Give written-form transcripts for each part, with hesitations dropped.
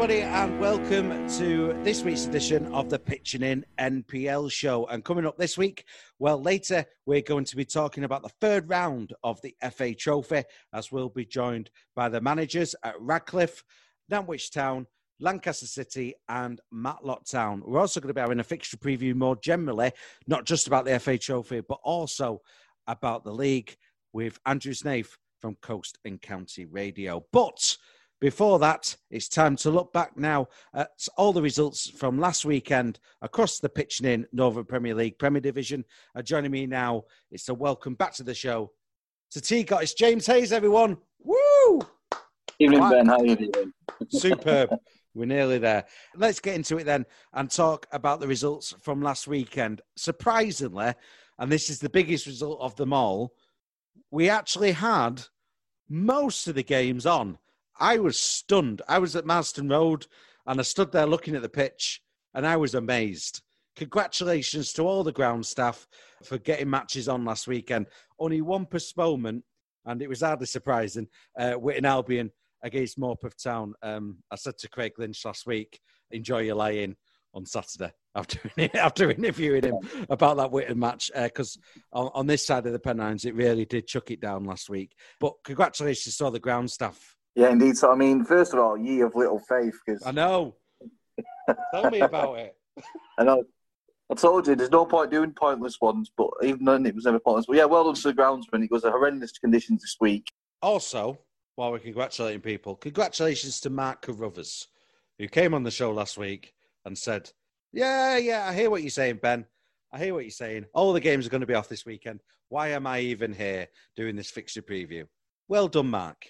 everybody, and welcome to this week's edition of the Pitching In NPL show. And coming up this week, well, later we're going to be talking about the third round of the FA Trophy, as we'll be joined by the managers at Radcliffe, Nantwich Town, Lancaster City and Matlock Town. We're also going to be having a fixture preview more generally, not just about the FA Trophy, but also about the league with Andrew Snaith from Coast and County Radio. But before that, it's time to look back now at all the results from last weekend across the Pitching In Northern Premier League Premier Division. Joining me now, it's a welcome back to the show to T-Cot. It's James Hayes, everyone. Woo! Evening, Ben. How are you doing? Superb. We're nearly there. Let's get into it then and talk about the results from last weekend. Surprisingly, and this is the biggest result of them all, we actually had most of the games on. I was stunned. I was at Marston Road and I stood there looking at the pitch and I was amazed. Congratulations to all the ground staff for getting matches on last weekend. Only one postponement, and it was hardly surprising. Witton Albion against Morpeth Town. I said to Craig Lynch last week, enjoy your lie-in on Saturday after interviewing him about that Witton match, because on this side of the Pennines, it really did chuck it down last week. But congratulations to all the ground staff. Yeah, indeed. So, I mean, first of all, ye of little faith. Cause... I know. Tell me about it. I know. I told you, there's no point doing pointless ones, but even then it was never pointless. But yeah, well done to the groundsman. It was a horrendous conditions this week. Also, while we're congratulating people, congratulations to Mark Carruthers, who came on the show last week and said, yeah, I hear what you're saying, Ben. I hear what you're saying. All the games are going to be off this weekend. Why am I even here doing this fixture preview? Well done, Mark.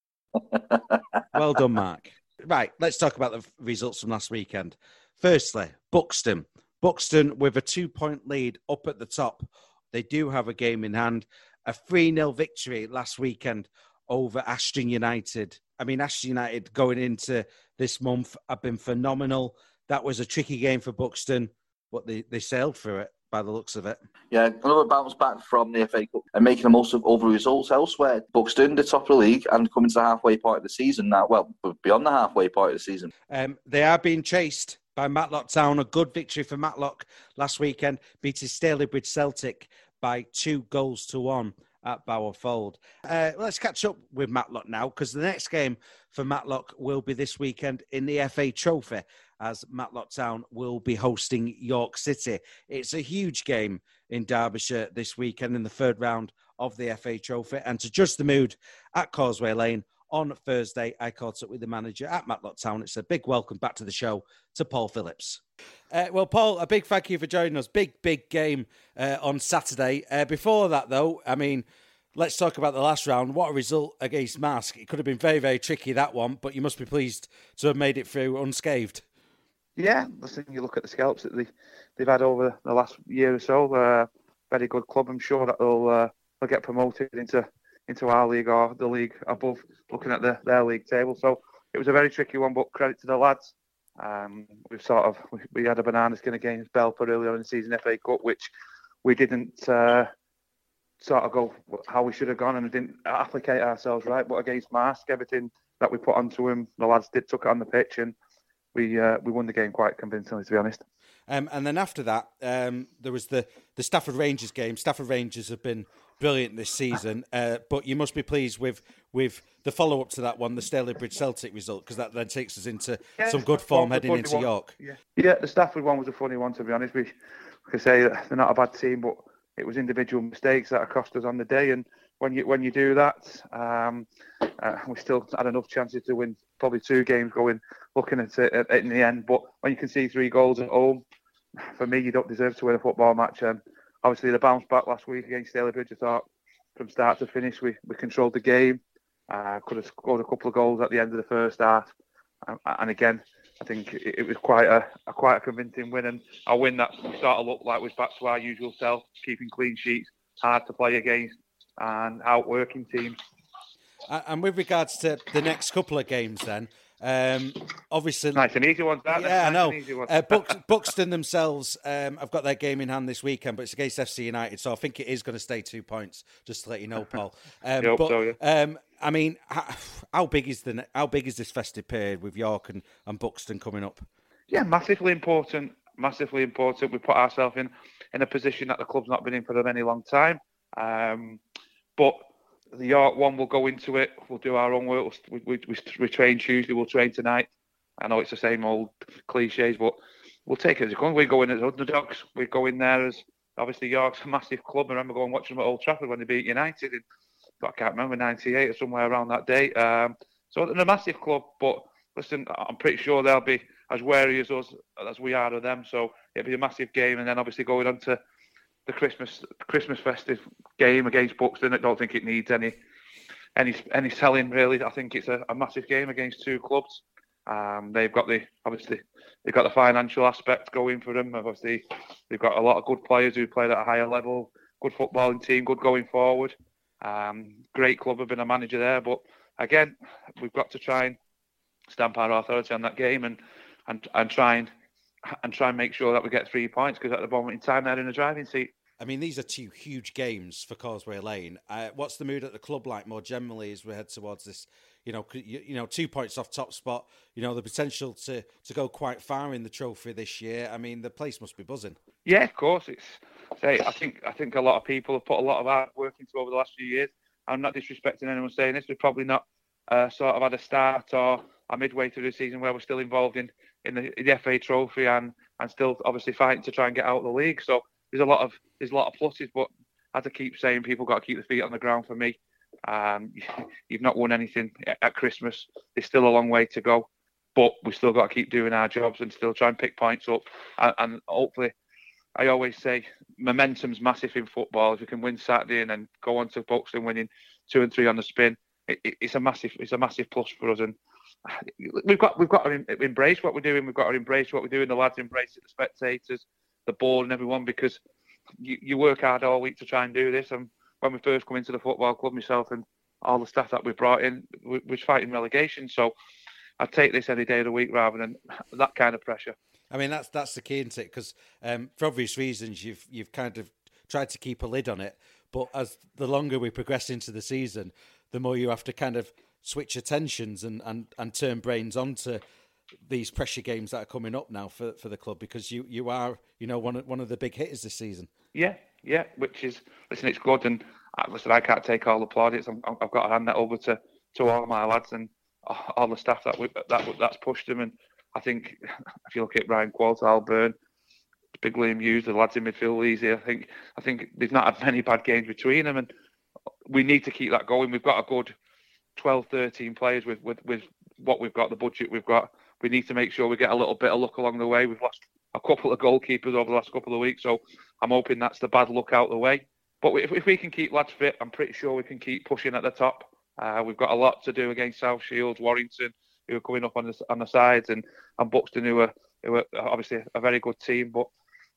Well done, Mark. Right, let's talk about the results from last weekend. Firstly, Buxton. Buxton with a 2-point lead up at the top. They do have a game in hand. A 3-0 victory last weekend over Ashton United. I mean, Ashton United going into this month have been phenomenal. That was a tricky game for Buxton, but they sailed through it by the looks of it. Yeah, another bounce back from the FA Cup and making the most of other results elsewhere. Buxton, the top of the league, and coming to the halfway point of the season now. Well, beyond the halfway point of the season. They are being chased by Matlock Town. A good victory for Matlock last weekend, beating Stalybridge Celtic by 2-1 at Bowerfold. Let's catch up with Matlock now, because the next game for Matlock will be this weekend in the FA Trophy, as Matlock Town will be hosting York City. It's a huge game in Derbyshire this weekend in the third round of the FA Trophy. And to judge the mood at Causeway Lane on Thursday, I caught up with the manager at Matlock Town. It's a big welcome back to the show to Paul Phillips. Well, Paul, a big thank you for joining us. Big game on Saturday. Before that, though, I mean, let's talk about the last round. What a result against Marske. It could have been very, very tricky, that one, but you must be pleased to have made it through unscathed. Yeah, listen, you look at the scalps that they've had over the last year or so. Very good club. I'm sure that they'll get promoted into our league or the league above, looking at their league table. So it was a very tricky one, but credit to the lads. We had a banana skin against Belper earlier in the season FA Cup, which we didn't sort of go how we should have gone, and we didn't applicate ourselves right. But against Marske, everything that we put onto him, the lads took it on the pitch, and we won the game quite convincingly, to be honest. And then after that, there was the Stafford Rangers game. Stafford Rangers have been brilliant this season, but you must be pleased with the follow-up to that one, the Stalybridge Celtic result, because that then takes us into some good form heading into York. Yeah, the Stafford one was a funny one, to be honest. We could say that they're not a bad team, but it was individual mistakes that cost us on the day, and when you do that, we still had enough chances to win probably 2 games looking at it in the end. But when you can see 3 goals at home, for me, you don't deserve to win a football match. Obviously, the bounce back last week against Stalybridge, I thought from start to finish, we controlled the game. Could have scored a couple of goals at the end of the first half. And again, I think it was quite a convincing win, and a win that sort of looked like was back to our usual self, keeping clean sheets, hard to play against, and outworking teams. And with regards to the next couple of games then, Obviously, nice and easy ones. Yeah, nice I know. Buxton themselves have got their game in hand this weekend, but it's against FC United, so I think it is going to stay 2 points. Just to let you know, Paul. I mean, how big is this festive period with York and Buxton coming up? Yeah, massively important. Massively important. We put ourselves in a position that the club's not been in for a very long time. But the York one, we'll go into it. We'll do our own work. We train Tuesday. We'll train tonight. I know it's the same old cliches, but we'll take it as it comes. We go in as underdogs. We go in there as, obviously, York's a massive club. I remember going and watching them at Old Trafford when they beat United in, I can't remember, 98 or somewhere around that date. So they're a massive club, but listen, I'm pretty sure they'll be as wary as us as we are of them. So it'll be a massive game, and then obviously going on to the Christmas festive game against Buxton. I don't think it needs any selling really. I think it's a massive game against two clubs. They've got the financial aspect going for them. Obviously, they've got a lot of good players who played at a higher level. Good footballing team, good going forward. Great club. I've been a manager there, but again, we've got to try and stamp our authority on that game and try and make sure that we get 3 points, because at the moment in time they're in the driving seat. I mean, these are two huge games for Causeway Lane. What's the mood at the club like more generally as we head towards this? 2 points off top spot. The potential to go quite far in the trophy this year. I mean, the place must be buzzing. Yeah, of course. I think a lot of people have put a lot of hard work into over the last few years. I'm not disrespecting anyone saying this. We've probably not sort of had a start or a midway through the season where we're still involved in the FA Trophy and still obviously fighting to try and get out of the league. So there's a lot of pluses, but as I keep saying, people got to keep their feet on the ground for me. You've not won anything at Christmas. There's still a long way to go, but we've still got to keep doing our jobs and still try and pick points up. And hopefully, I always say momentum's massive in football. If you can win Saturday and then go on to Buxton winning 2 and 3 on the spin, it's a massive plus for us. And we've got to embrace what we're doing. We've got to embrace what we're doing. The lads embrace it, the spectators, the board, and everyone, because you work hard all week to try and do this. And when we first come into the football club, myself and all the staff that we brought in, we was fighting relegation. So I'd take this any day of the week rather than that kind of pressure. I mean, that's the key, isn't it? Because for obvious reasons, you've kind of tried to keep a lid on it. But as the longer we progress into the season, the more you have to kind of switch attentions and turn brains onto these pressure games that are coming up now for the club, because you are one of the big hitters this season. Yeah, which is, listen, it's good, and listen, I can't take all the plaudits. I've got to hand that over to all my lads and all the staff that's pushed them. And I think if you look at Ryan Qualter, Al Byrne, Big Liam Hughes, the lads in midfield, easy. I think they've not had many bad games between them, and we need to keep that going. We've got a good 12, 13 players with what we've got, the budget we've got. We need to make sure we get a little bit of luck along the way. We've lost a couple of goalkeepers over the last couple of weeks, so I'm hoping that's the bad luck out the way. But if we can keep lads fit, I'm pretty sure we can keep pushing at the top. We've got a lot to do against South Shields, Warrington, who are coming up on the sides, and Buxton, who are obviously a very good team. But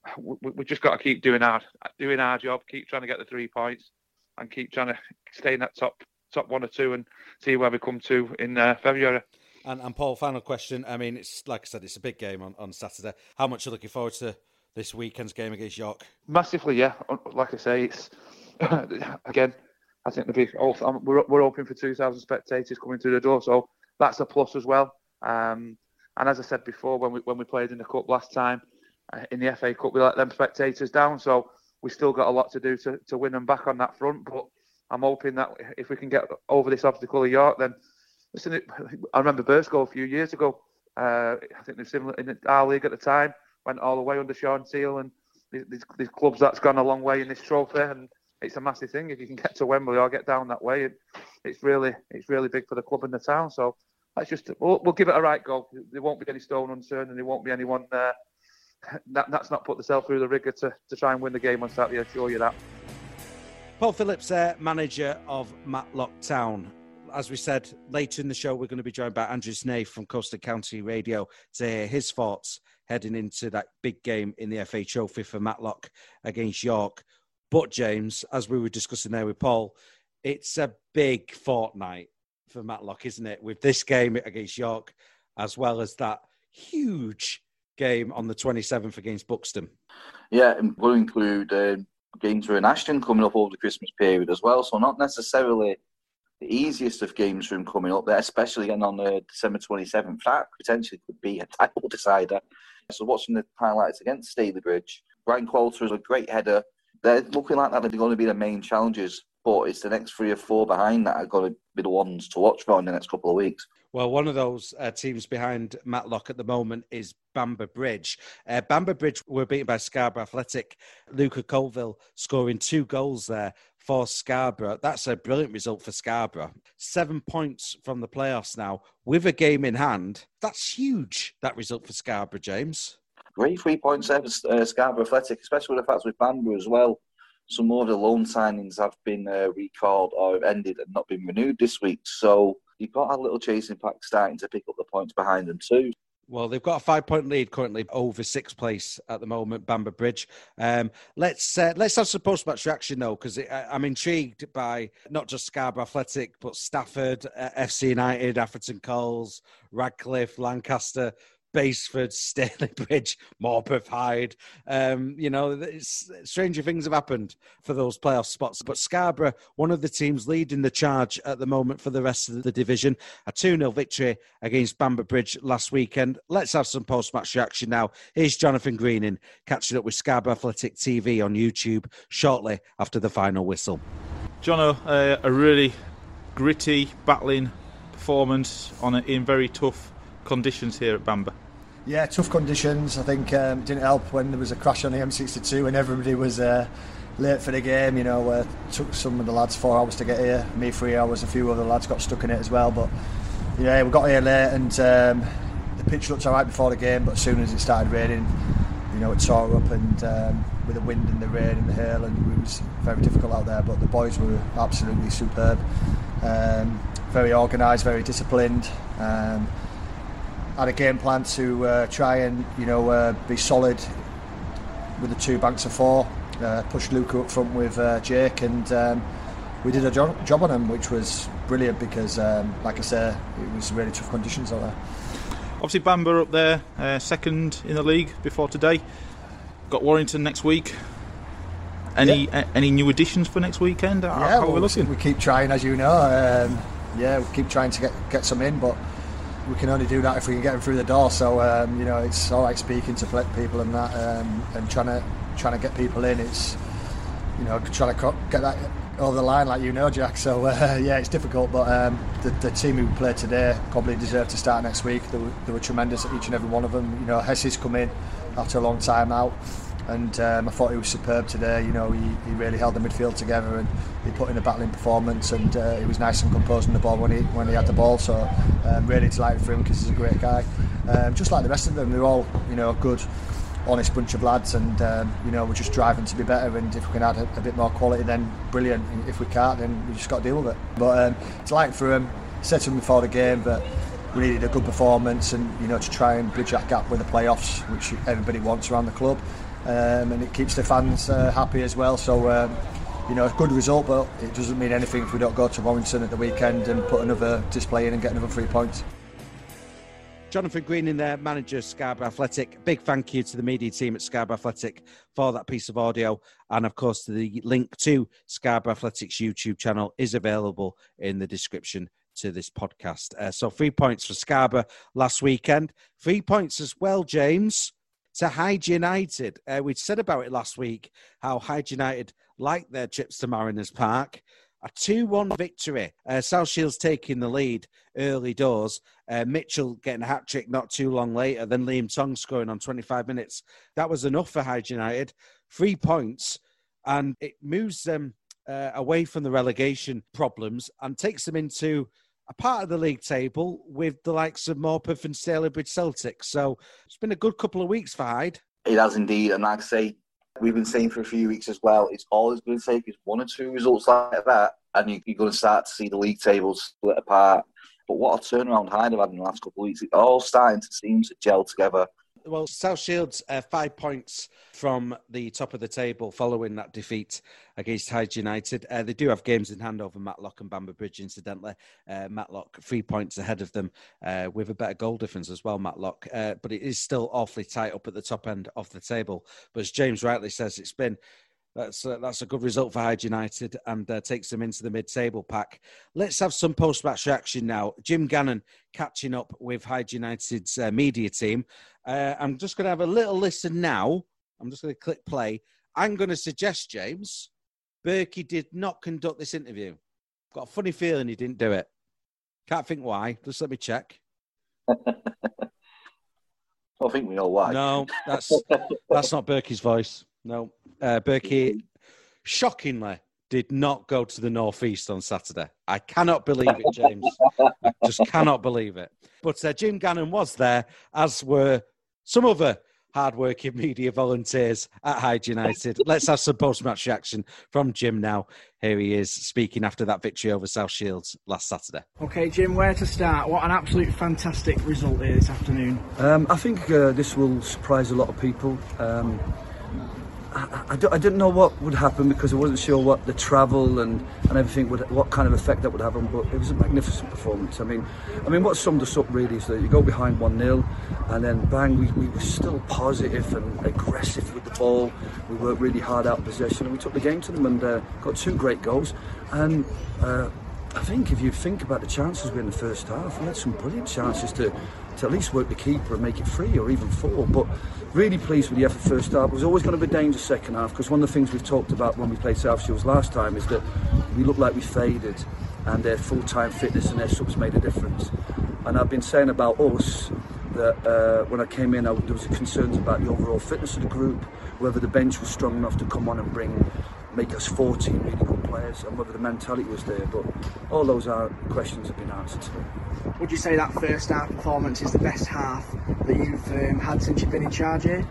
we just got to keep doing our job, keep trying to get the 3 points, and keep trying to stay in that top 1 or 2 and see where we come to in February. And Paul, final question. I mean, it's like I said, it's a big game on Saturday. How much are you looking forward to this weekend's game against York? Massively, yeah. Like I say, it's again, I think we're hoping for 2,000 spectators coming through the door, so that's a plus as well. And as I said before, when we played in the cup last time, in the FA Cup, we let them spectators down, so we still got a lot to do to win them back on that front. But I'm hoping that if we can get over this obstacle of York, then listen, I remember Birdscole a few years ago. I think they're similar in our league at the time, went all the way under Sean Teal, and these clubs that's gone a long way in this trophy, and it's a massive thing if you can get to Wembley or get down that way. It's really big for the club and the town. So we'll give it a right go. There won't be any stone unturned, and there won't be anyone that's not put themselves through the rigour to try and win the game on Saturday. I assure you that. Paul Phillips, manager of Matlock Town. As we said, later in the show, we're going to be joined by Andrew Snaith from Coastal County Radio to hear his thoughts heading into that big game in the FA Trophy for Matlock against York. But, James, as we were discussing there with Paul, it's a big fortnight for Matlock, isn't it? With this game against York, as well as that huge game on the 27th against Buxton. Yeah, and we'll include games in Ashton coming up over the Christmas period as well. So not necessarily the easiest of games for him coming up there, especially again on December 27th. That potentially could be a title decider. So watching the highlights against Stalybridge, Brian Qualter is a great header. They're looking like that they're going to be the main challengers, but it's the next 3 or 4 behind that are going to be the ones to watch for in the next couple of weeks. Well, one of those teams behind Matlock at the moment is Bamber Bridge. Bamber Bridge were beaten by Scarborough Athletic. Luca Colville scoring 2 goals there for Scarborough. That's a brilliant result for Scarborough. 7 points from the playoffs now with a game in hand. That's huge, that result for Scarborough, James. Great 3 points there for Scarborough Athletic, especially with the fact with Bamber as well. Some more of the loan signings have been recalled or have ended and not been renewed this week. So you've got a little chasing pack starting to pick up the points behind them too. Well, they've got a 5-point lead currently over 6th place at the moment, Bamber Bridge. Let's have some post-match reaction, though, because I'm intrigued by not just Scarborough Athletic, but Stafford, FC United, Atherton Coles, Radcliffe, Lancaster, Baseford, Stalybridge, Morpeth, Hyde. Stranger things have happened for those playoff spots. But Scarborough, one of the teams leading the charge at the moment for the rest of the division, a 2-0 victory against Bamber Bridge last weekend. Let's have some post-match reaction now. Here's Jonathan Greening catching up with Scarborough Athletic TV on YouTube shortly after the final whistle. Jono, a really gritty, battling performance in very tough conditions here at Bamber. Yeah, tough conditions. I think it didn't help when there was a crash on the M62 and everybody was late for the game. Took some of the lads 4 hours to get here, me 3 hours, a few other lads got stuck in it as well. But yeah, we got here late and the pitch looked alright before the game, but as soon as it started raining, it tore up and with the wind and the rain and the hail, and it was very difficult out there. But the boys were absolutely superb, very organised, very disciplined. Had a game plan to try and be solid with the 2 banks of 4, pushed Luca up front with Jake, and we did a job on him, which was brilliant because, like I say, it was really tough conditions out there. Obviously Bamber up there, second in the league before today. Got Warrington next week. Any new additions for next weekend? How are we looking? We keep trying, as you know. We keep trying to get some in, but we can only do that if we can get them through the door. So it's all right speaking to people and that, and trying to get people in. It's trying to get that over the line, like Jack. So it's difficult, but the team who played today probably deserve to start next week. They were tremendous, each and every one of them. Hesse's come in after a long time out, and I thought he was superb today. He really held the midfield together and he put in a battling performance, and he was nice and composed on the ball when he had the ball. So really delighted for him because he's a great guy. Just like the rest of them, they're all a good, honest bunch of lads, and we're just driving to be better. And if we can add a bit more quality, then brilliant. If we can't, then we just got to deal with it. But delighted for him. Said to him before the game that we needed a good performance and to try and bridge that gap with the playoffs, which everybody wants around the club. And it keeps the fans happy as well. So a good result, but it doesn't mean anything if we don't go to Warrington at the weekend and put another display in and get another 3 points. Jonathan Greening there, manager of Scarborough Athletic. Big thank you to the media team at Scarborough Athletic for that piece of audio. And of course, the link to Scarborough Athletic's YouTube channel is available in the description to this podcast. So 3 points for Scarborough last weekend. 3 points as well, James, to Hyde United. We said about it last week, how Hyde United like their trips to Mariners Park. A 2-1 victory. South Shields taking the lead early doors. Mitchell getting a hat-trick not too long later. Then Liam Tong scoring on 25 minutes. That was enough for Hyde United. 3 points. And it moves them away from the relegation problems and takes them into a part of the league table with the likes of Morpeth and Stalybridge Celtic. So it's been a good couple of weeks for Hyde. It has indeed. And like I say, we've been saying for a few weeks as well, it's always going to take is 1 or 2 results like that, and you're going to start to see the league tables split apart. But what a turnaround Hyde have had in the last couple of weeks. It's all starting to seem to gel together. Well, South Shields 5 points from the top of the table following that defeat against Hyde United. They do have games in hand over Matlock and Bamber Bridge, incidentally. Matlock 3 points ahead of them with a better goal difference as well, Matlock. But it is still awfully tight up at the top end of the table. But as James rightly says, that's a good result for Hyde United and takes them into the mid-table pack. Let's have some post-match reaction now. Jim Gannon catching up with Hyde United's media team. I'm just going to have a little listen now. I'm just going to click play. I'm going to suggest, James, Berkey did not conduct this interview. Got a funny feeling he didn't do it. Can't think why. Just let me check. I think we know why. No, that's not Berkey's voice. No. Berkey, shockingly, did not go to the Northeast on Saturday. I cannot believe it, James. I just cannot believe it. But Jim Gannon was there, as were some other hard-working media volunteers at Hyde United. Let's have some post-match reaction from Jim now. Here he is speaking after that victory over South Shields last Saturday. OK, Jim, where to start? What an absolute fantastic result here this afternoon. I think this will surprise a lot of people. I didn't know what would happen because I wasn't sure what the travel and everything what kind of effect that would have on, but it was a magnificent performance. I mean what summed us up really is that you go behind 1-0 and then bang, we were still positive and aggressive with the ball. We worked really hard out of possession and we took the game to them and got 2 great goals. And I think if you think about the chances we had in the first half, we had some brilliant chances to at least work the keeper and make it 3 or even 4. But really pleased with the effort first half. It was always going to be dangerous second half because one of the things we've talked about when we played South Shields last time is that we looked like we faded and their full-time fitness and their subs made a difference. And I've been saying about us that when I came in, there was concerns about the overall fitness of the group, whether the bench was strong enough to come on and make us 14 really good players and whether the mentality was there, but all those questions have been answered today. Would you say that first half performance is the best half that you've had since you've been in charge here?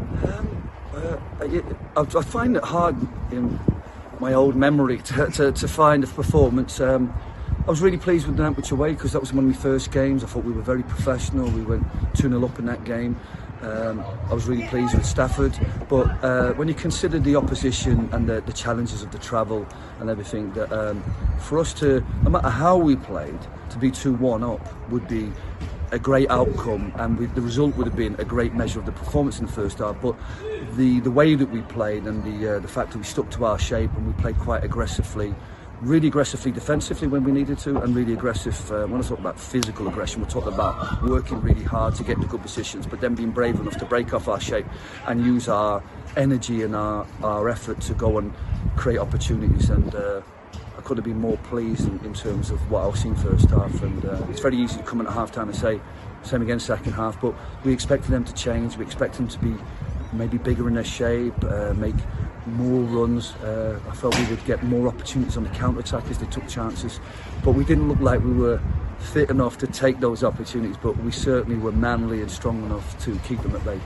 I find it hard in my old memory to find a performance. I was really pleased with the Nantwich away because that was one of my first games. I thought we were very professional. We went 2-0 up in that game. I was really pleased with Stafford, but when you consider the opposition and the challenges of the travel and everything, that for us to, no matter how we played, to be 2-1 up would be a great outcome, and the result would have been a great measure of the performance in the first half. But the way that we played and the fact that we stuck to our shape and we played quite aggressively, really aggressively defensively when we needed to, and really aggressive when I talk about physical aggression, we're talking about working really hard to get into good positions, but then being brave enough to break off our shape and use our energy and our effort to go and create opportunities. And I could have been more pleased in terms of what I've seen first half, and it's very easy to come in at half time and say same again second half, but we expected them to change. We expect them to be maybe bigger in their shape, make more runs. I felt we would get more opportunities on the counter-attack as they took chances, but we didn't look like we were fit enough to take those opportunities, but we certainly were manly and strong enough to keep them at bay.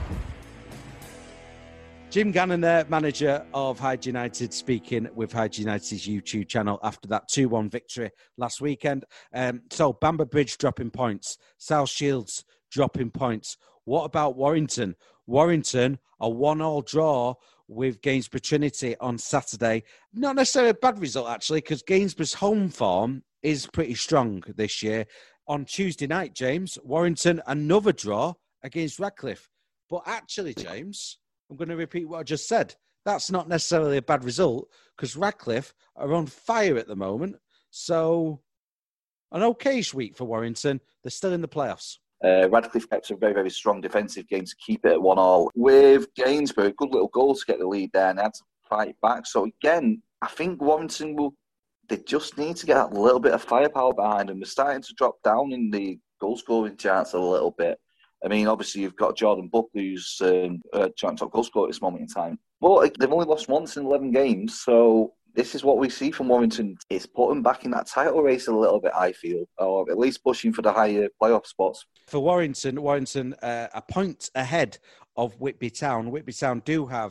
Jim Gannon there, manager of Hyde United, speaking with Hyde United's YouTube channel after that 2-1 victory last weekend. So Bamber Bridge dropping points, South Shields dropping points. What about Warrington? Warrington, a 1-1 draw with Gainsborough Trinity on Saturday. Not necessarily a bad result, actually, because Gainsborough's home form is pretty strong this year. On Tuesday night, James, Warrington, another draw against Radcliffe. But actually, James, I'm going to repeat what I just said. That's not necessarily a bad result because Radcliffe are on fire at the moment. So, an okayish week for Warrington. They're still in the playoffs. Radcliffe kept a very, very strong defensive game to keep it at 1-1. With Gainsborough, good little goal to get the lead there and they had to fight back. So again, I think Warrington they just need to get a little bit of firepower behind them. They're starting to drop down in the goal scoring charts a little bit. I mean, obviously you've got Jordan Buckley, who's joint top goal scorer at this moment in time. But they've only lost once in 11 games, so this is what we see from Warrington. It's put them back in that title race a little bit, I feel, or at least pushing for the higher playoff spots. For Warrington, a point ahead of Whitby Town. Whitby Town do have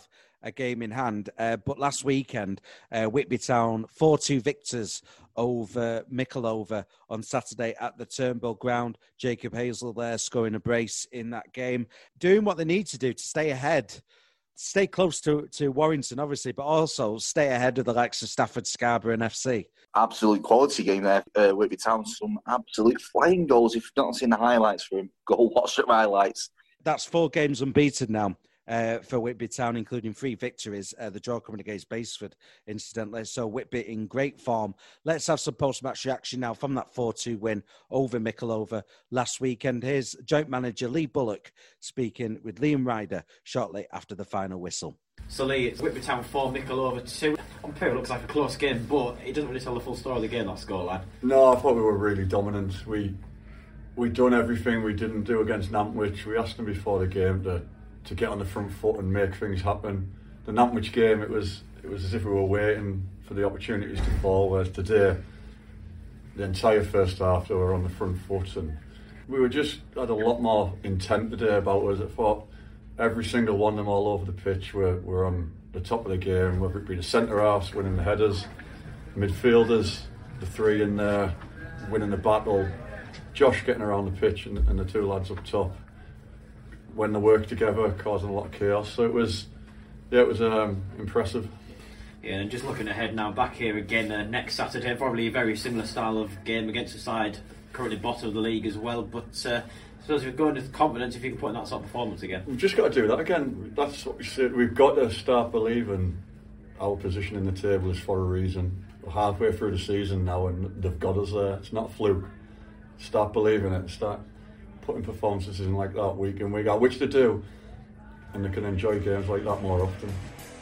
a game in hand. But last weekend, Whitby Town 4-2 victors over Mickleover on Saturday at the Turnbull Ground. Jacob Hazel there scoring a brace in that game, doing what they need to do to stay ahead. Stay close to Warrington, obviously, but also stay ahead of the likes of Stafford, Scarborough and FC. Absolute quality game there. Whitby Town, some absolute flying goals. If you've not seen the highlights for him, go watch the highlights. That's 4 games unbeaten now for Whitby Town, including 3 victories. The draw coming against Basford, incidentally. So Whitby in great form. Let's have some post-match reaction now from that 4-2 win over Mickleover last weekend. Here's joint manager Lee Bullock speaking with Liam Ryder shortly after the final whistle. So Lee, it's Whitby Town 4, Mickleover 2. On paper it looks like a close game, but it doesn't really tell the full story of the game, that scoreline. No, I thought we were really dominant. We'd done everything we didn't do against Nantwich. We asked them before the game to get on the front foot and make things happen. The Nantwich game, it was as if we were waiting for the opportunities to fall, whereas today, the entire first half, they were on the front foot, and we were just had a lot more intent today about us. I thought every single one of them all over the pitch were on the top of the game, whether it be the centre-halves winning the headers, midfielders, the 3 in there winning the battle, Josh getting around the pitch and the 2 lads up top, when they worked together, causing a lot of chaos. So it was impressive. Yeah, and just looking ahead now, back here again next Saturday, probably a very similar style of game against a side currently bottom of the league as well. But I suppose if you're going with confidence, if you can put in that sort of performance again. We've just got to do that again. That's what we said. We've got to start believing our position in the table is for a reason. We're halfway through the season now and they've got us there. It's not a fluke. Start believing it. Start putting performances in like that week in, week out, which they do, and they can enjoy games like that more often.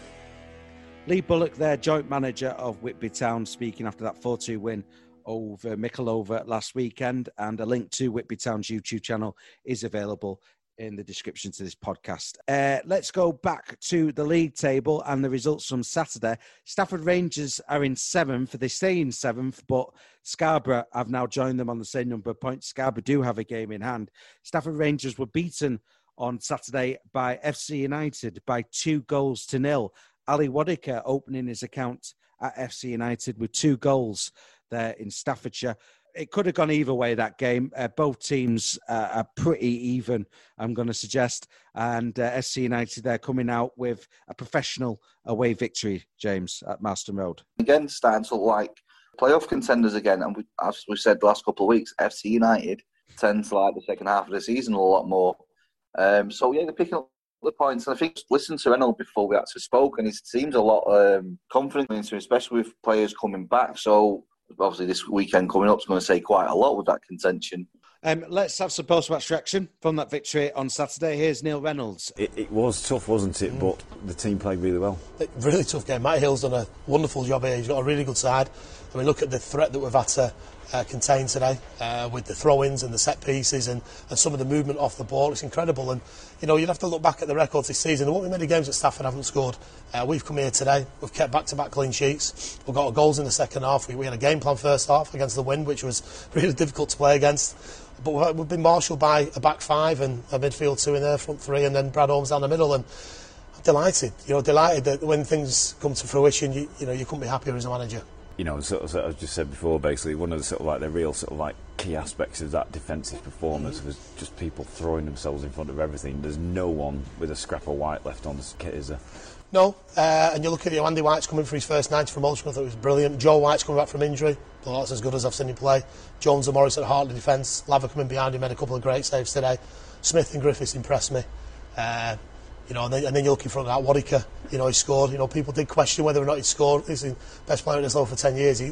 Lee Bullock there, joint manager of Whitby Town, speaking after that 4-2 win over Mickleover last weekend, and a link to Whitby Town's YouTube channel is available in the description to this podcast. Let's go back to the league table and the results from Saturday. Stafford Rangers are in 7th. They stay in 7th, but Scarborough have now joined them on the same number of points. Scarborough do have a game in hand. Stafford Rangers were beaten on Saturday by FC United by 2-0. Ali Wadika opening his account at FC United with 2 goals there in Staffordshire. It could have gone either way, that game. Both teams are pretty even, I'm going to suggest. And FC United, they're coming out with a professional away victory, James, at Marston Road. Again, starting to look like playoff contenders again. And as we said the last couple of weeks, FC United tend to like the second half of the season a lot more. So, yeah, they're picking up the points. And I think listening to Reynolds before we actually spoke, and he seems a lot confident into him, especially with players coming back. So, obviously, this weekend coming up is going to say quite a lot with that contention. Let's have some post-match reaction from that victory on Saturday. Here's Neil Reynolds. It was tough, wasn't it? But the team played really well. Really tough game. Matt Hill's done a wonderful job here. He's got a really good side. I mean, look at the threat that we've had to contain today with the throw-ins and the set pieces and some of the movement off the ball. It's incredible. And, you know, you'd have to look back at the records this season. There won't be many games that Stafford haven't scored. We've come here today. We've kept back-to-back clean sheets. We've got our goals in the second half. We had a game plan first half against the Wind, which was really difficult to play against. But we've been marshalled by a back 5 and a midfield 2 in there, front 3, and then Brad Holmes down the middle. And I'm delighted. Delighted that when things come to fruition, you couldn't be happier as a manager. You know, sort of, as I just said before, basically one of the sort of like the real sort of like key aspects of that defensive performance was just people throwing themselves in front of everything. There's no one with a scrap of white left on the kit, is there? No, and you look at Andy White's coming for his first 90 from Ulster. I thought it was brilliant. Joe White's coming back from injury. Well, that's as good as I've seen him play. Jones and Morris at heart of the defence. Lava coming behind him, made a couple of great saves today. Smith and Griffiths impressed me. And then you look in front of that Wadika. He scored. People did question whether or not he'd scored. He's the best player in this league for 10 years.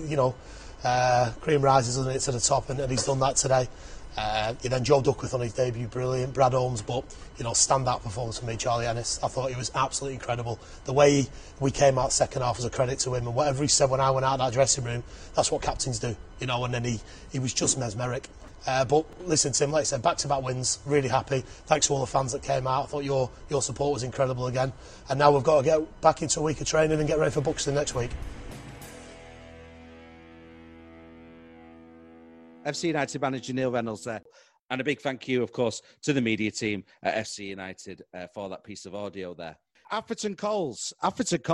Cream rises, doesn't it, to the top, and he's done that today. Then Joe Duckworth on his debut, brilliant. Brad Holmes, but standout performance for me, Charlie Ennis. I thought he was absolutely incredible. The way we came out second half was a credit to him, and whatever he said when I went out of that dressing room, that's what captains do. And then he was just mesmeric. But listen, Tim, like I said, back-to-back wins, really happy. Thanks to all the fans that came out. I thought your support was incredible again. And now we've got to get back into a week of training and get ready for Buxton next week. FC United manager Neil Reynolds there. And a big thank you, of course, to the media team at FC United for that piece of audio there. Atherton Coles, a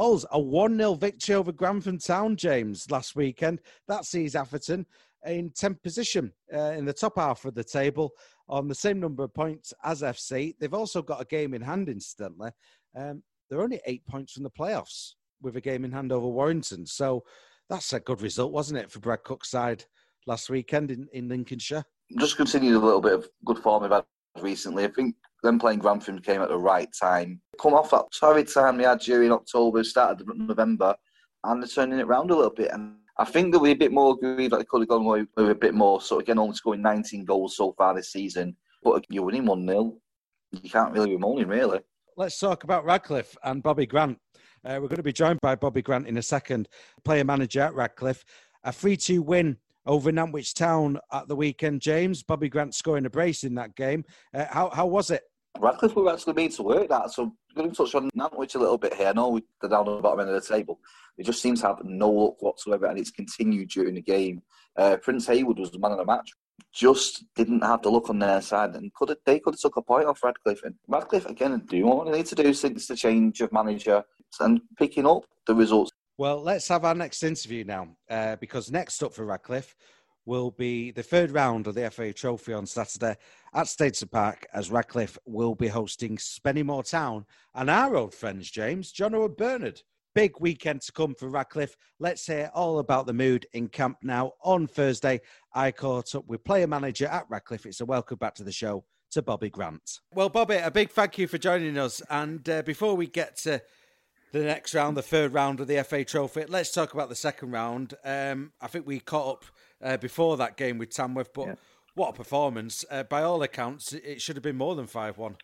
1-0 victory over Grantham Town, James, last weekend. That sees Atherton in 10th position in the top half of the table on the same number of points as FC. They've also got a game in hand, incidentally. They're only 8 points from the playoffs with a game in hand over Warrington. So that's a good result, wasn't it, for Brad Cook's side last weekend in Lincolnshire? Just continued a little bit of good form we've had recently. I think them playing Grantham came at the right time. Come off that torrid time we had during October, started November, and they're turning it around a little bit. And I think that we're a bit more agreed that they could have gone with a bit more. So again, only scoring 19 goals so far this season. But you're winning 1-0. You can't really be moaning, really. Let's talk about Radcliffe and Bobby Grant. We're going to be joined by Bobby Grant in a second, player manager at Radcliffe. A 3-2 win over Nantwich Town at the weekend, James. Bobby Grant scoring a brace in that game. How was it? Radcliffe were actually made to work that, so we're going to touch on Nantwich a little bit here. I know they're down on the bottom end of the table. They just seem to have no luck whatsoever, and it's continued during the game. Prince Haywood was the man of the match. Just didn't have the luck on their side, and they could have took a point off Radcliffe. And Radcliffe, again, do what they need to do since the change of manager and picking up the results. Well, let's have our next interview now, because next up for Radcliffe will be the third round of the FA Trophy on Saturday at Stainton Park, as Radcliffe will be hosting Spennymoor Town and our old friends, James, John O'Byrne Bernard. Big weekend to come for Radcliffe. Let's hear all about the mood in camp now. On Thursday, I caught up with player manager at Radcliffe. It's a welcome back to the show to Bobby Grant. Well, Bobby, a big thank you for joining us. And before we get to the next round, the third round of the FA Trophy, let's talk about the second round. I think we caught up before that game with Tamworth, but what a performance. By all accounts, it should have been more than 5-1.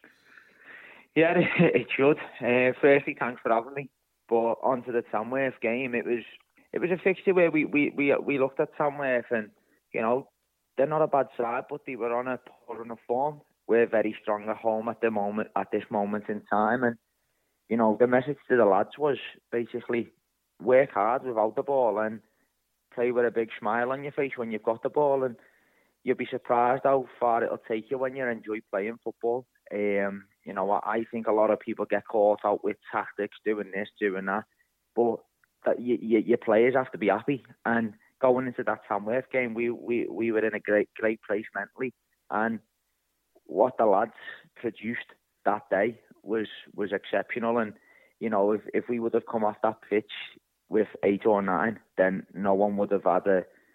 Yeah, it should. Firstly, thanks for having me. But onto the Tamworth game, it was a fixture where we looked at Tamworth and, you know, they're not a bad side, but they were on a poor run of form. We're very strong at home at this moment in time. And, you know, the message to the lads was basically work hard without the ball and play with a big smile on your face when you've got the ball, and you'll be surprised how far it'll take you when you enjoy playing football. You know, I think a lot of people get caught out with tactics, doing this, doing that, but that your players have to be happy. And going into that Tamworth game, we were in a great place mentally, and what the lads produced that day was exceptional. And you know, if we would have come off that pitch with 8 or 9, then no one would have had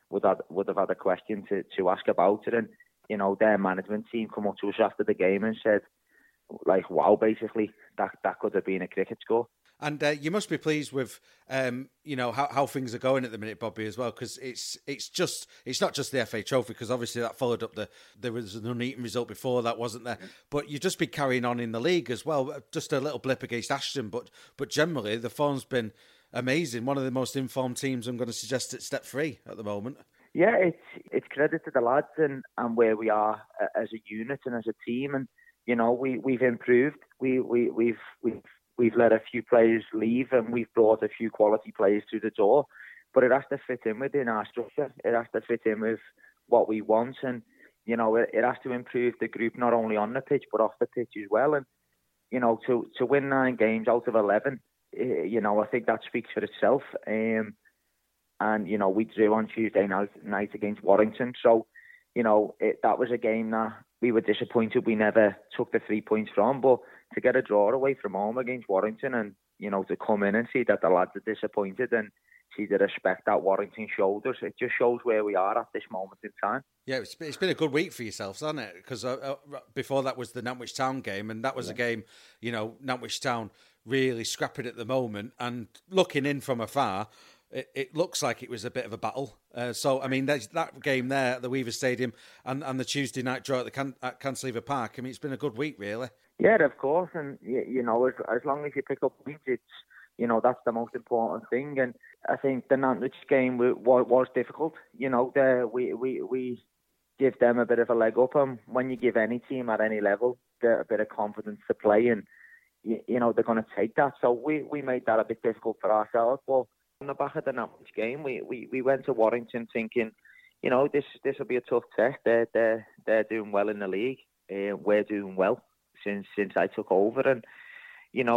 a question to ask about it. And you know, their management team come up to us after the game and said, like, wow, basically that could have been a cricket score. And you must be pleased with, you know, how things are going at the minute, Bobby, as well, because it's not just the FA Trophy, because obviously that followed up there was an uneaten result before that, wasn't there? But you've just been carrying on in the league as well. Just a little blip against Ashton, but generally the form's been amazing. One of the most informed teams, I'm going to suggest, at step 3 at the moment. Yeah, it's credit to the lads and where we are as a unit and as a team, and you know, we've improved. We've let a few players leave, and we've brought a few quality players through the door. But it has to fit in within our structure. It has to fit in with what we want, and you know, it has to improve the group not only on the pitch but off the pitch as well. And you know, to win 9 games out of 11, you know, I think that speaks for itself. And you know, we drew on Tuesday night against Warrington, so you know, that was a game that we were disappointed we never took the 3 points from, but to get a draw away from home against Warrington, and you know, to come in and see that the lads are disappointed and see the respect that Warrington showed us, it just shows where we are at this moment in time. Yeah, it's been a good week for yourselves, hasn't it? Because before that was the Nantwich Town game, and that was a game, you know, Nantwich Town really scrapping at the moment, and looking in from afar, it looks like it was a bit of a battle. So, I mean, there's that game there at the Weaver Stadium and the Tuesday night draw at Cantilever Park. I mean, it's been a good week, really. Yeah, of course. And, you know, as long as you pick up points, it's, you know, that's the most important thing. And I think the Nantwich game was difficult. You know, we give them a bit of a leg up. And when you give any team at any level a bit of confidence to play, and, you know, they're going to take that. So we made that a bit difficult for ourselves. But on the back of the Nantwich game, we went to Warrington thinking, you know, this will be a tough test. They're doing well in the league. We're doing well since I took over, and you know,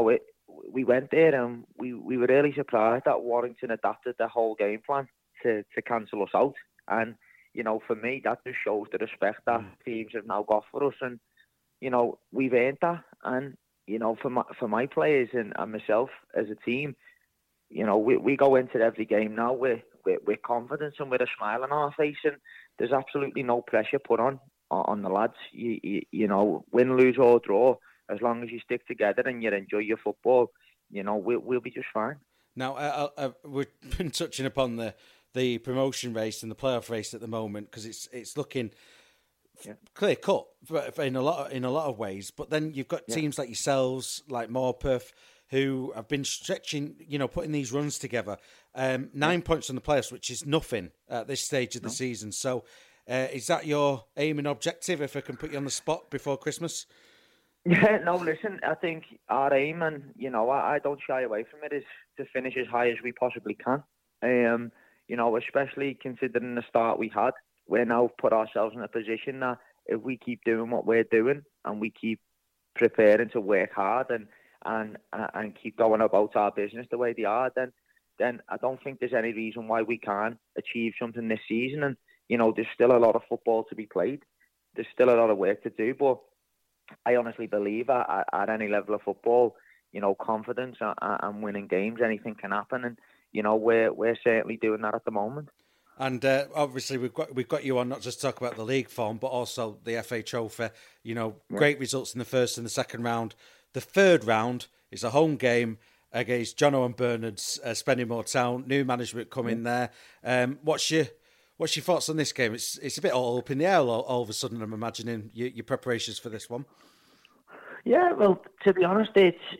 we went there and we were really surprised that Warrington adapted the whole game plan to cancel us out. And, you know, for me, that just shows the respect that teams have now got for us. And, you know, we've earned that. And, you know, for my players and myself as a team, you know, we go into every game now with confidence and with a smile on our face. And there's absolutely no pressure put on the lads. You know, win, lose or draw, as long as you stick together and you enjoy your football, you know, we'll be just fine. Now, we've been touching upon the promotion race and the playoff race at the moment because it's looking clear cut in a lot of ways. But then you've got teams like yourselves, like Morpeth, who have been stretching, you know, putting these runs together. 9 points on the playoffs, which is nothing at this stage of the season. So, is that your aim and objective? If I can put you on the spot before Christmas. Yeah, no, listen, I think our aim, and, you know, I don't shy away from it, is to finish as high as we possibly can. You know, especially considering the start we had. We're now put ourselves in a position that if we keep doing what we're doing and we keep preparing to work hard and keep going about our business the way they are, then I don't think there's any reason why we can't achieve something this season. And, you know, there's still a lot of football to be played. There's still a lot of work to do, but I honestly believe at any level of football, you know, confidence and winning games, anything can happen. And, you know, we're certainly doing that at the moment. And obviously we've got you on not just to talk about the league form, but also the FA Trophy. You know, great results in the first and the second round. The third round is a home game against John Owen Bernard's Spennymoor Town. New management coming there. What's your thoughts on this game? It's a bit all up in the air all of a sudden, I'm imagining, your preparations for this one. Yeah, well, to be honest,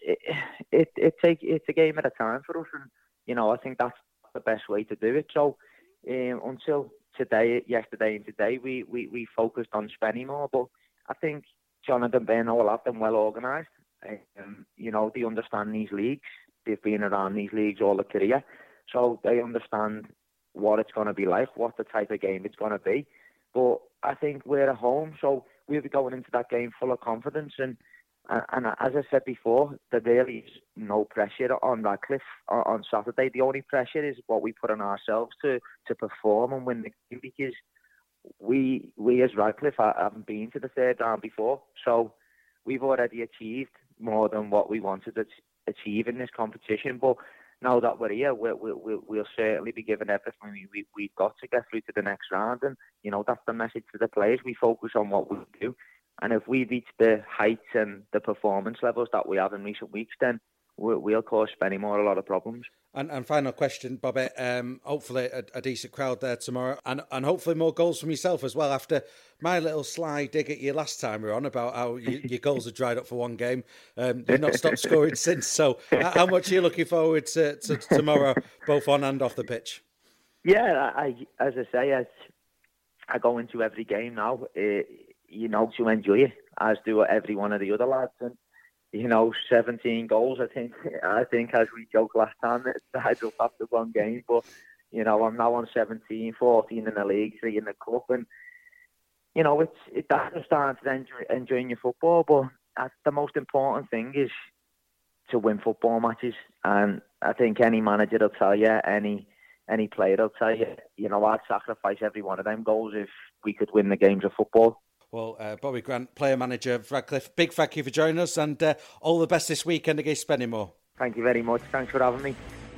it's a game at a time for us, and, you know, I think that's the best way to do it. So until yesterday and today, we focused on Spennymoor, but I think Jonathan Byrne will have them well organised. You know, they understand these leagues. They've been around these leagues all their career, so they understand what it's going to be like, what the type of game it's going to be. But I think we're at home, so we'll be going into that game full of confidence. And as I said before, there really is no pressure on Radcliffe on Saturday. The only pressure is what we put on ourselves to perform and win the game, because we as Radcliffe haven't been to the third round before. So we've already achieved more than what we wanted to achieve in this competition. But now that we're here, we'll certainly be giving everything we've got to get through to the next round. And, you know, that's the message to the players. We focus on what we do. And if we reach the heights and the performance levels that we have in recent weeks, then we'll cause Spennymoor a lot of problems. And final question, Bobby. Hopefully a decent crowd there tomorrow, and hopefully more goals from yourself as well. After my little sly dig at you last time we were on about how your goals had dried up for one game, you've not stopped scoring since. So how much are you looking forward to tomorrow, both on and off the pitch? Yeah, as I say, I go into every game now, you know, to enjoy it, as do every one of the other lads. And, you know, 17 goals, I think as we joked last time, it died up after one game. But, you know, I'm now on 17, 14 in the league, 3 in the cup. And, you know, that's starting to enjoying your football. But the most important thing is to win football matches. And I think any manager will tell you, any player will tell you, you know, I'd sacrifice every one of them goals if we could win the games of football. Well, Bobby Grant, player manager of Radcliffe, big thank you for joining us, and all the best this weekend against Spennymoor. Thank you very much. Thanks for having me.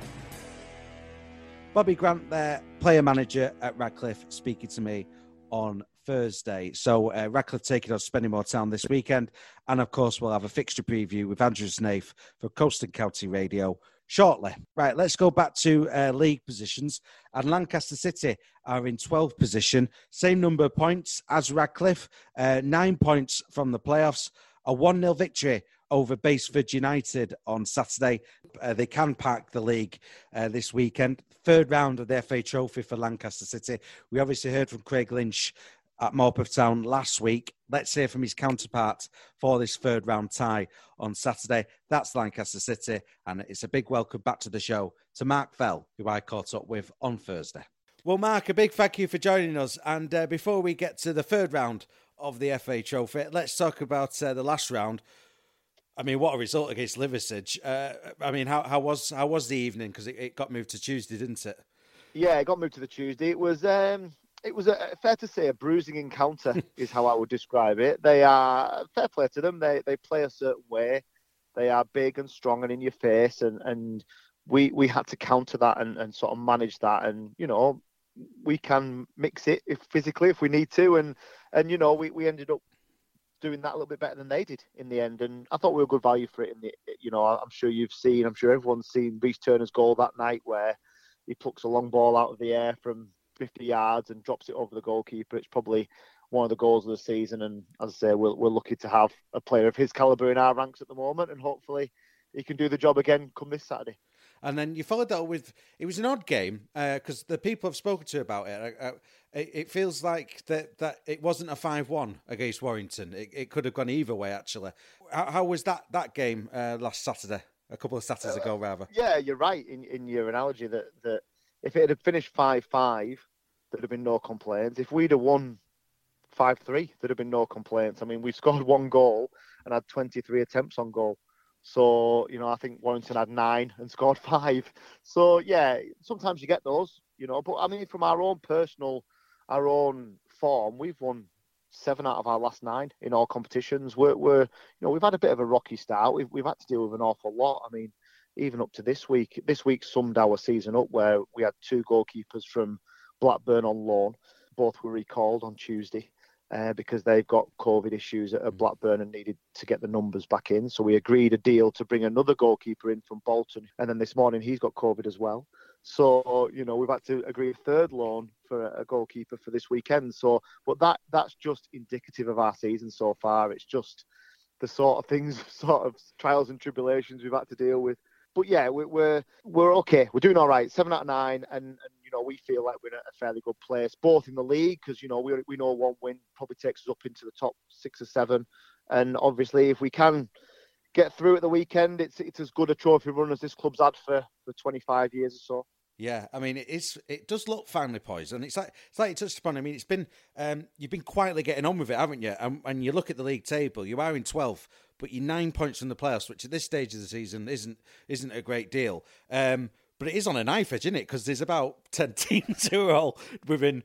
Bobby Grant there, player manager at Radcliffe, speaking to me on Thursday. So Radcliffe taking on Spennymoor Town this weekend, and of course we'll have a fixture preview with Andrew Snaith for Coast and County Radio shortly. Right, let's go back to league positions. And Lancaster City are in 12th position. Same number of points as Radcliffe. 9 points from the playoffs. A 1-0 victory over Baseford United on Saturday. They can pack the league this weekend. Third round of the FA Trophy for Lancaster City. We obviously heard from Craig Lynch at Morpeth Town last week. Let's hear from his counterpart for this third round tie on Saturday. That's Lancaster City, and it's a big welcome back to the show to Mark Fell, who I caught up with on Thursday. Well, Mark, a big thank you for joining us. And before we get to the third round of the FA Trophy, let's talk about the last round. I mean, what a result against Liversedge. I mean, how was the evening? Because it got moved to Tuesday, didn't it? Yeah, it got moved to the Tuesday. It was fair to say a bruising encounter is how I would describe it. They are, fair play to them. They play a certain way. They are big and strong and in your face, and we had to counter that and sort of manage that. And we can mix it physically if we need to, and we ended up doing that a little bit better than they did in the end. And I thought we were good value for it. I'm sure everyone's seen Reece Turner's goal that night where he plucks a long ball out of the air from 50 yards and drops it over the goalkeeper. It's probably one of the goals of the season. And as I say, we're lucky to have a player of his calibre in our ranks at the moment. And hopefully he can do the job again come this Saturday. And then you followed that up with, it was an odd game because the people I've spoken to about it, it feels like that it wasn't a 5-1 against Warrington. It could have gone either way, actually. How was that game last Saturday, a couple of Saturdays ago, rather? Yeah, you're right in your analogy that if it had finished 5-5, there'd have been no complaints. If we'd have won 5-3, there'd have been no complaints. I mean, we scored 1 goal and had 23 attempts on goal. So, I think Warrington had 9 and scored 5. So, yeah, sometimes you get those, But, I mean, from our own form, we've won 7 out of our last 9 in all competitions. We've had a bit of a rocky start. We've had to deal with an awful lot. I mean, even up to this week. This week summed our season up where we had 2 goalkeepers from Blackburn on loan. Both were recalled on Tuesday. Because they've got COVID issues at Blackburn and needed to get the numbers back in. So we agreed a deal to bring another goalkeeper in from Bolton. And then this morning he's got COVID as well. So, we've had to agree a 3rd loan for a goalkeeper for this weekend. So, but that's just indicative of our season so far. It's just the sort of things, sort of trials and tribulations we've had to deal with. But yeah, we're okay. We're doing all right. 7 out of 9. And we feel like we're in a fairly good place, both in the league, because, we know 1 win probably takes us up into the top 6 or 7. And obviously, if we can get through at the weekend, it's as good a trophy run as this club's had for 25 years or so. Yeah, I mean, it does look finely poised, and it's like you touched upon. I mean, it's been you've been quietly getting on with it, haven't you? And you look at the league table, you are in 12th, but you're 9 points from the playoffs, which at this stage of the season isn't a great deal. But it is on a knife edge, isn't it? Because there's about 10 teams who are all within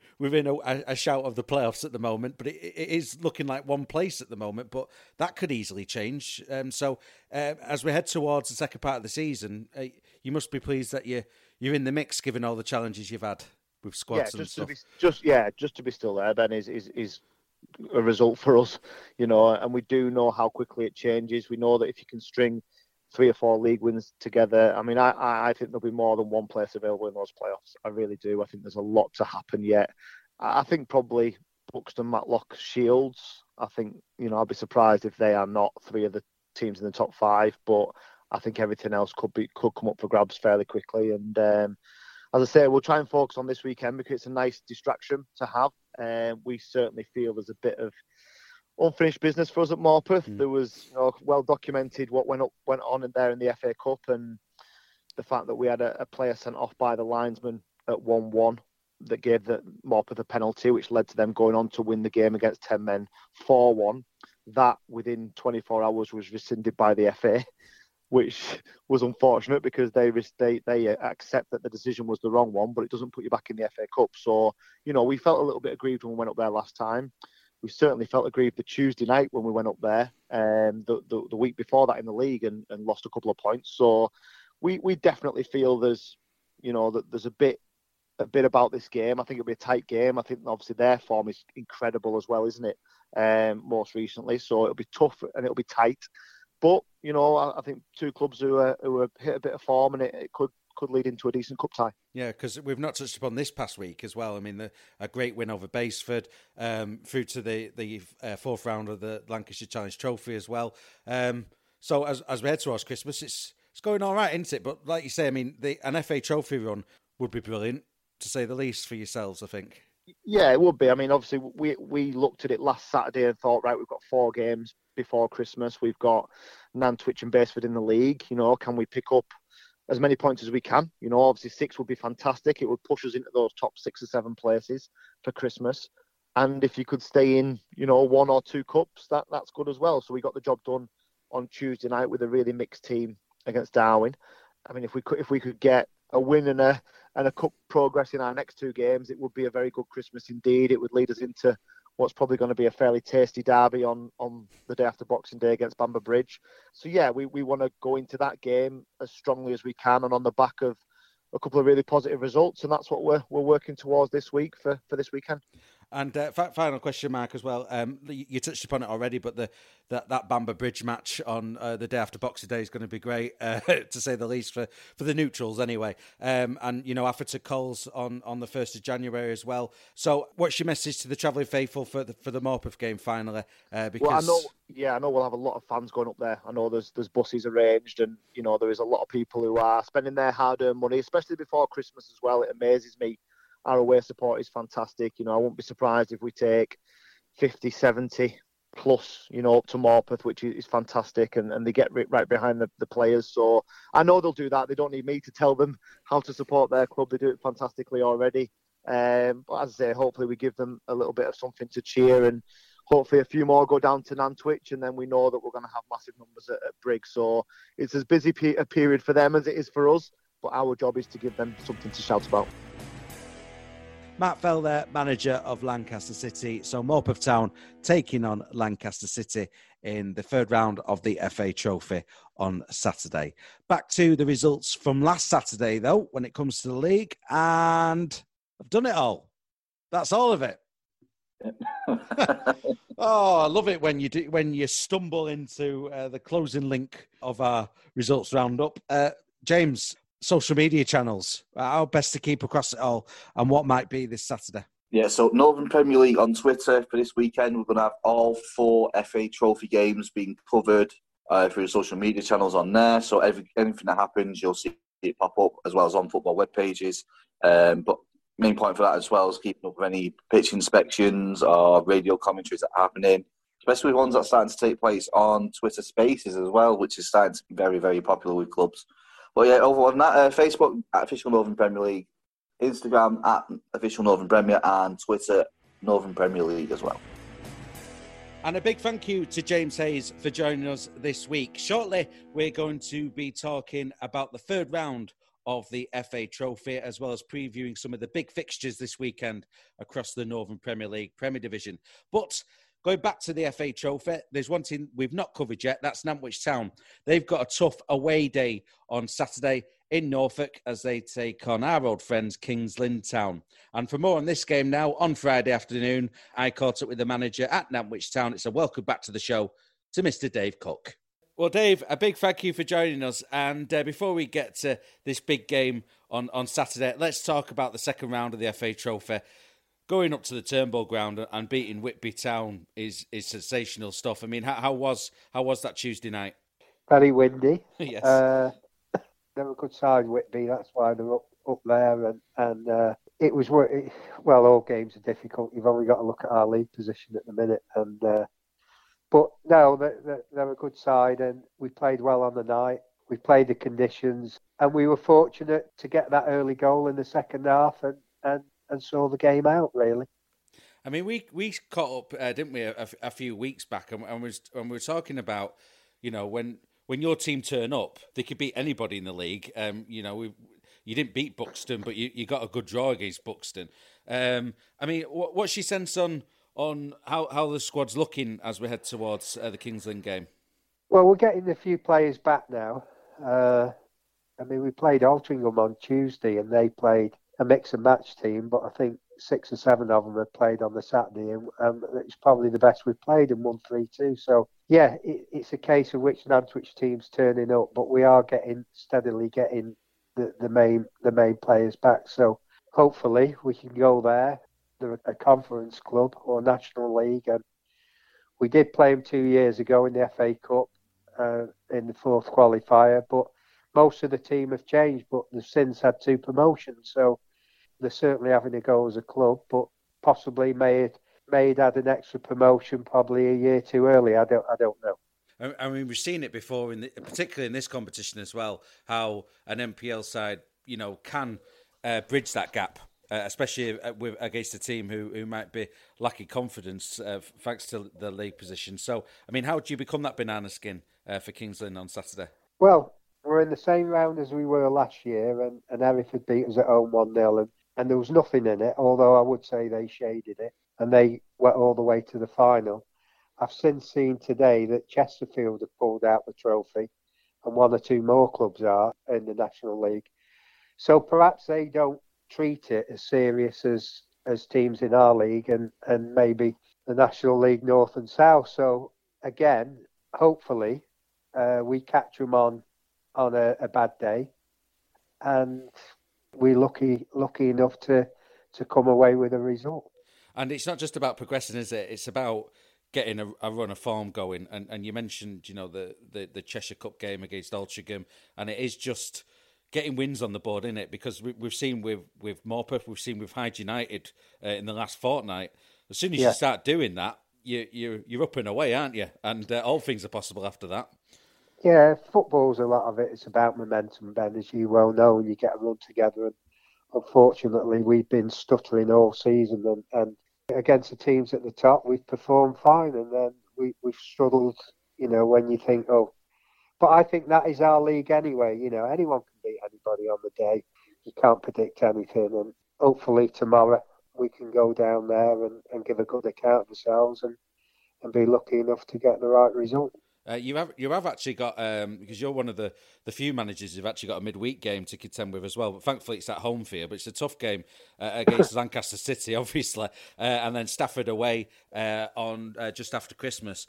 a shout of the playoffs at the moment. But it is looking like one place at the moment. But that could easily change. So as we head towards the second part of the season, you must be pleased that you're in the mix, given all the challenges you've had with squads and stuff. Just to be still there, Ben, is a result for us, and we do know how quickly it changes. We know that if you can string 3 or 4 league wins together, I mean, I think there'll be more than one place available in those playoffs. I really do. I think there's a lot to happen yet. I think probably Buxton, Matlock, Shields. I think, I'd be surprised if they are not 3 of the teams in the top 5, but I think everything else could come up for grabs fairly quickly. And as I say, we'll try and focus on this weekend because it's a nice distraction to have. We certainly feel there's a bit of unfinished business for us at Morpeth. There was well documented what went on in there in the FA Cup, and the fact that we had a player sent off by the linesman at 1-1 that gave the Morpeth a penalty, which led to them going on to win the game against 10 men 4-1. That within 24 hours was rescinded by the FA, which was unfortunate because they accept that the decision was the wrong one, but it doesn't put you back in the FA Cup. So, we felt a little bit aggrieved when we went up there last time. We certainly felt aggrieved the Tuesday night when we went up there, the week before that in the league and lost a couple of points. So we definitely feel there's a bit about this game. I think it'll be a tight game. I think obviously their form is incredible as well, isn't it? Most recently, so it'll be tough and it'll be tight. But I think 2 clubs who are hit a bit of form, and it could lead into a decent cup tie. Yeah, because we've not touched upon this past week as well. I mean, a great win over Baseford, through to the 4th round of the Lancashire Challenge Trophy as well. So as we head towards Christmas, it's going all right, isn't it? But like you say, I mean, an FA Trophy run would be brilliant, to say the least, for yourselves, I think. Yeah, it would be. I mean, obviously, we looked at it last Saturday and thought, right, we've got 4 games before Christmas. We've got Nantwich and Baseford in the league. Can we pick up as many points as we can? Obviously 6 would be fantastic. It would push us into those top 6 or 7 places for Christmas. And if you could stay in, 1 or 2 cups, that's good as well. So we got the job done on Tuesday night with a really mixed team against Darwin. I mean, if we could get a win and a cup progress in our next 2 games, it would be a very good Christmas indeed. It would lead us into what's probably going to be a fairly tasty derby on the day after Boxing Day against Bamber Bridge. So yeah, we want to go into that game as strongly as we can, and on the back of a couple of really positive results, and that's what we're working towards this week for this weekend. And final question, Mark, as well. You touched upon it already, but that Bamber Bridge match on the day after Boxing Day is going to be great, to say the least, for the neutrals anyway. And, After Coles on the 1st of January as well. So what's your message to the travelling faithful for the Morpeth game finally? Because... Well, I know we'll have a lot of fans going up there. I know there's buses arranged, and, there is a lot of people who are spending their hard-earned money, especially before Christmas as well. It amazes me. Our away support is fantastic. I won't be surprised if we take 50, 70 plus, up to Morpeth, which is fantastic, and they get right behind the players. So I know they'll do that. They don't need me to tell them how to support their club. They do it fantastically already. But as I say, hopefully we give them a little bit of something to cheer, and hopefully a few more go down to Nantwich, and then we know that we're going to have massive numbers at Briggs. So it's as busy a period for them as it is for us, but our job is to give them something to shout about. Matt Fell there, manager of Lancaster City. So Morpeth Town taking on Lancaster City in the 3rd round of the FA Trophy on Saturday. Back to the results from last Saturday, though, when it comes to the league. And I've done it all. That's all of it. Oh, I love it when you stumble into the closing link of our results roundup. James, social media channels, how best to keep across it all, and what might be this Saturday? Yeah, so Northern Premier League on Twitter for this weekend. We're going to have all 4 FA Trophy games being covered through the social media channels on there. So anything that happens, you'll see it pop up, as well as on football web pages. But main point for that as well is keeping up with any pitch inspections or radio commentaries that are happening, especially ones that are starting to take place on Twitter Spaces as well, which is starting to be very, very popular with clubs. But yeah, over on that, Facebook at Official Northern Premier League, Instagram at Official Northern Premier, and Twitter Northern Premier League as well. And a big thank you to James Hayes for joining us this week. Shortly, we're going to be talking about the 3rd round of the FA Trophy, as well as previewing some of the big fixtures this weekend across the Northern Premier League Premier Division. But going back to the FA Trophy, there's one team we've not covered yet. That's Nantwich Town. They've got a tough away day on Saturday in Norfolk as they take on our old friends Kings Lynn Town. And for more on this game now, on Friday afternoon, I caught up with the manager at Nantwich Town. It's a welcome back to the show to Mr. Dave Cook. Well, Dave, a big thank you for joining us. And before we get to this big game on Saturday, let's talk about the 2nd round of the FA Trophy. Going up to the Turnbull ground and beating Whitby Town is sensational stuff. I mean, how was that Tuesday night? Very windy. Yes. They're a good side, Whitby. That's why they're up there. And it was, well, all games are difficult. You've only got to look at our league position at the minute. And but no, they're a good side, and we played well on the night. We played the conditions, and we were fortunate to get that early goal in the second half and saw the game out, really. I mean, we caught up, didn't we, a few weeks back, and we were talking about, when your team turn up, they could beat anybody in the league. You didn't beat Buxton, but you got a good draw against Buxton. I mean, what's your sense on how the squad's looking as we head towards the Kings Lynn game? Well, we're getting a few players back now. I mean, we played Altrincham on Tuesday, and they played a mix and match team, but I think 6 or 7 of them have played on the Saturday, and it's probably the best we've played and won 3-2. So yeah, it's a case of which Nantwich team's turning up, but we are steadily getting the main players back. So hopefully we can go there. They're a conference club or National League, and we did play them 2 years ago in the FA Cup in the 4th qualifier, but most of the team have changed, but they've since had 2 promotions, so they're certainly having a go as a club, but possibly may have had an extra promotion probably a year too early. I don't know. I mean, we've seen it before, particularly in this competition as well, how an NPL side, can bridge that gap especially against a team who might be lacking confidence thanks to the league position. So, I mean, how do you become that banana skin for Kings Lynn on Saturday? Well, we're in the same round as we were last year, and Hereford beat us at home 1-0, and there was nothing in it, although I would say they shaded it, and they went all the way to the final. I've since seen today that Chesterfield have pulled out the trophy, and one or two more clubs are in the National League. So perhaps they don't treat it as serious as teams in our league and maybe the National League North and South. So again, hopefully we catch them on a bad day, and we're lucky enough to come away with a result. And it's not just about progressing, is it? It's about getting a run of form going. And you mentioned, the Cheshire Cup game against Altrincham, and it is just getting wins on the board, isn't it? Because we've seen with Morpeth, we've seen with Hyde United in the last fortnight. As soon as you start doing that, you're up and away, aren't you? And all things are possible after that. Yeah, football's a lot of it. It's about momentum, Ben, as you well know, and you get a run together. And unfortunately, we've been stuttering all season, and against the teams at the top, we've performed fine, and then we've struggled, when you think, oh. But I think that is our league anyway. Anyone can beat anybody on the day. You can't predict anything, and hopefully tomorrow we can go down there and give a good account of ourselves and be lucky enough to get the right result. You have actually got, because you're one of the few managers who've actually got a midweek game to contend with as well. But thankfully it's at home for you. But it's a tough game against Lancaster City, obviously, and then Stafford away on just after Christmas.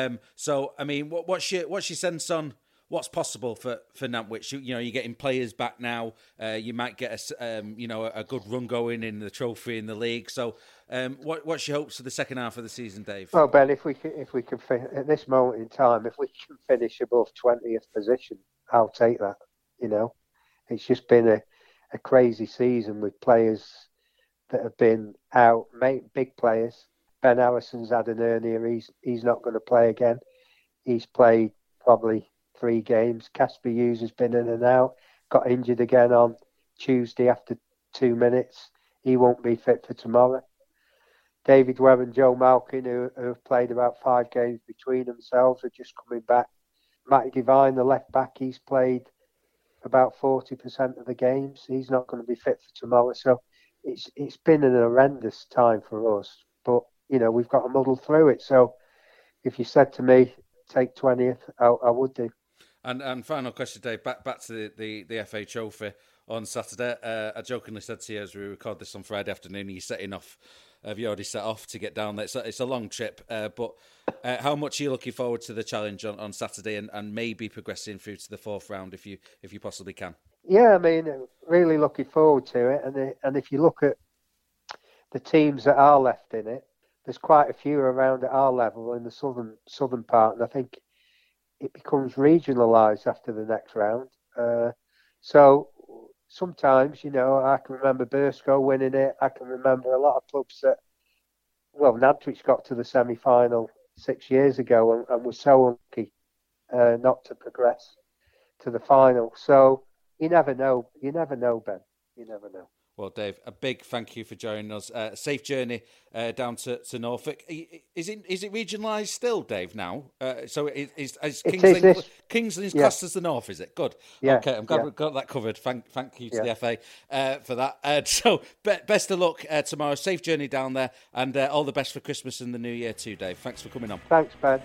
So I mean, what's your sense on what's possible for Nantwich? You're getting players back now. You might get a good run going in the trophy in the league. So what's your hopes for the second half of the season, Dave? Well, Ben, if we can at this moment in time, if we can finish above 20th position, I'll take that. It's just been a crazy season with players that have been out, big players. Ben Harrison's had an hernia. He's not going to play again. He's played probably 3 games. Casper Hughes has been in and out, got injured again on Tuesday after 2 minutes. He won't be fit for tomorrow. David Webb and Joe Malkin, who have played about 5 games between themselves, are just coming back. Matty Devine, the left back, he's played about 40% of the games. He's not going to be fit for tomorrow. So it's been an horrendous time for us. But, we've got to muddle through it. So if you said to me, take 20th, I would do. And final question, Dave, back to the FA Trophy on Saturday. I jokingly said to you as we record this on Friday afternoon, you're setting off. Have you already set off to get down there? It's a long trip, but how much are you looking forward to the challenge on Saturday and maybe progressing through to the 4th round if you possibly can? Yeah, I mean, really looking forward to it. And if you look at the teams that are left in it, there's quite a few around at our level in the southern part, and I think it becomes regionalised after the next round. So sometimes, I can remember Burscough winning it. I can remember a lot of clubs that, Nantwich got to the semi-final 6 years ago and was so unlucky not to progress to the final. So you never know. You never know, Ben. You never know. Well, Dave, a big thank you for joining us. Safe journey down to Norfolk. Is it regionalised still, Dave, now? So is Kings Lynn's classed as the North, is it? Good. Yeah, okay, I'm glad we've got that covered. Thank you to the FA for that. So best of luck tomorrow. Safe journey down there, and all the best for Christmas and the New Year too, Dave. Thanks for coming on. Thanks, Ben.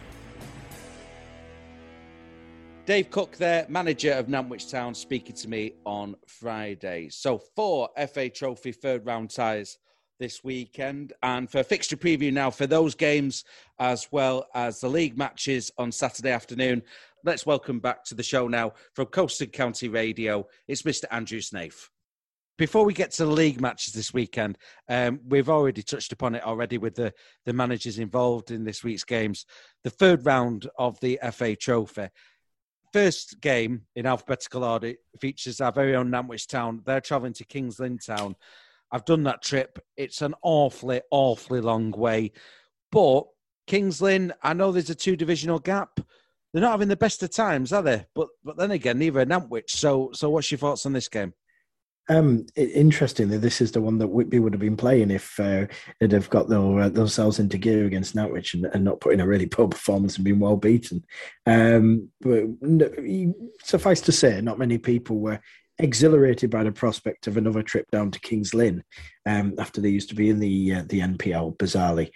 Dave Cook there, manager of Nantwich Town, speaking to me on Friday. So 4 FA Trophy 3rd round ties this weekend. And for fixture preview now for those games, as well as the league matches on Saturday afternoon, let's welcome back to the show now from Coast and County Radio. It's Mr. Andrew Snaith. Before we get to the league matches this weekend, we've already touched upon it already with the managers involved in this week's games. The 3rd round of the FA Trophy. First game in alphabetical order features our very own Nantwich Town. They're travelling to Kings Lynn Town. I've done that trip. It's an awfully, awfully long way. But Kings Lynn, I know there's a 2 divisional gap. They're not having the best of times, are they? But then again, neither are Nantwich. So what's your thoughts on this game? Interestingly, this is the one that Whitby would have been playing if they'd have got themselves into gear against Nantwich and not put in a really poor performance and been well beaten. But suffice to say, not many people were exhilarated by the prospect of another trip down to Kings Lynn after they used to be in the NPL, bizarrely.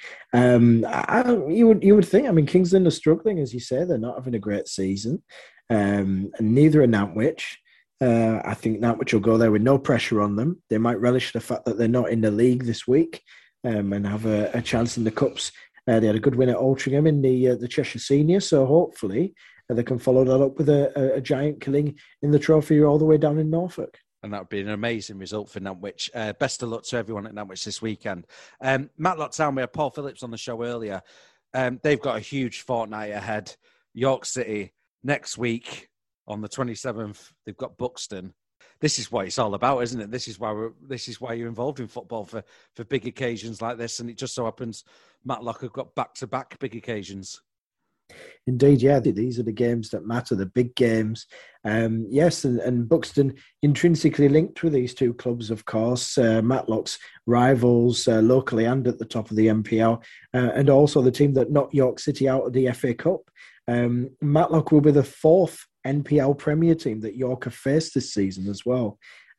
You would think, I mean, Kings Lynn are struggling, as you say. They're not having a great season, and neither are Nantwich. I think Nantwich will go there with no pressure on them. They might relish the fact that they're not in the league this week and have a chance in the Cups. They had a good win at Altrincham in the Cheshire Senior, so hopefully they can follow that up with a giant killing in the trophy all the way down in Norfolk. And that would be an amazing result for Nantwich. Best of luck to everyone at Nantwich this weekend. Matlock Town, we had Paul Phillips on the show earlier. They've got a huge fortnight ahead. York City next week. On the 27th, they've got Buxton. This is what it's all about, isn't it? This is why you're involved in football for big occasions like this. And it just so happens Matlock have got back-to-back big occasions. Indeed, yeah. These are the games that matter, the big games. Yes, and Buxton intrinsically linked with these two clubs, of course. Matlock's rivals locally and at the top of the NPL, and also the team that knocked York City out of the FA Cup. Matlock will be the fourth NPL Premier team that York have faced this season as well.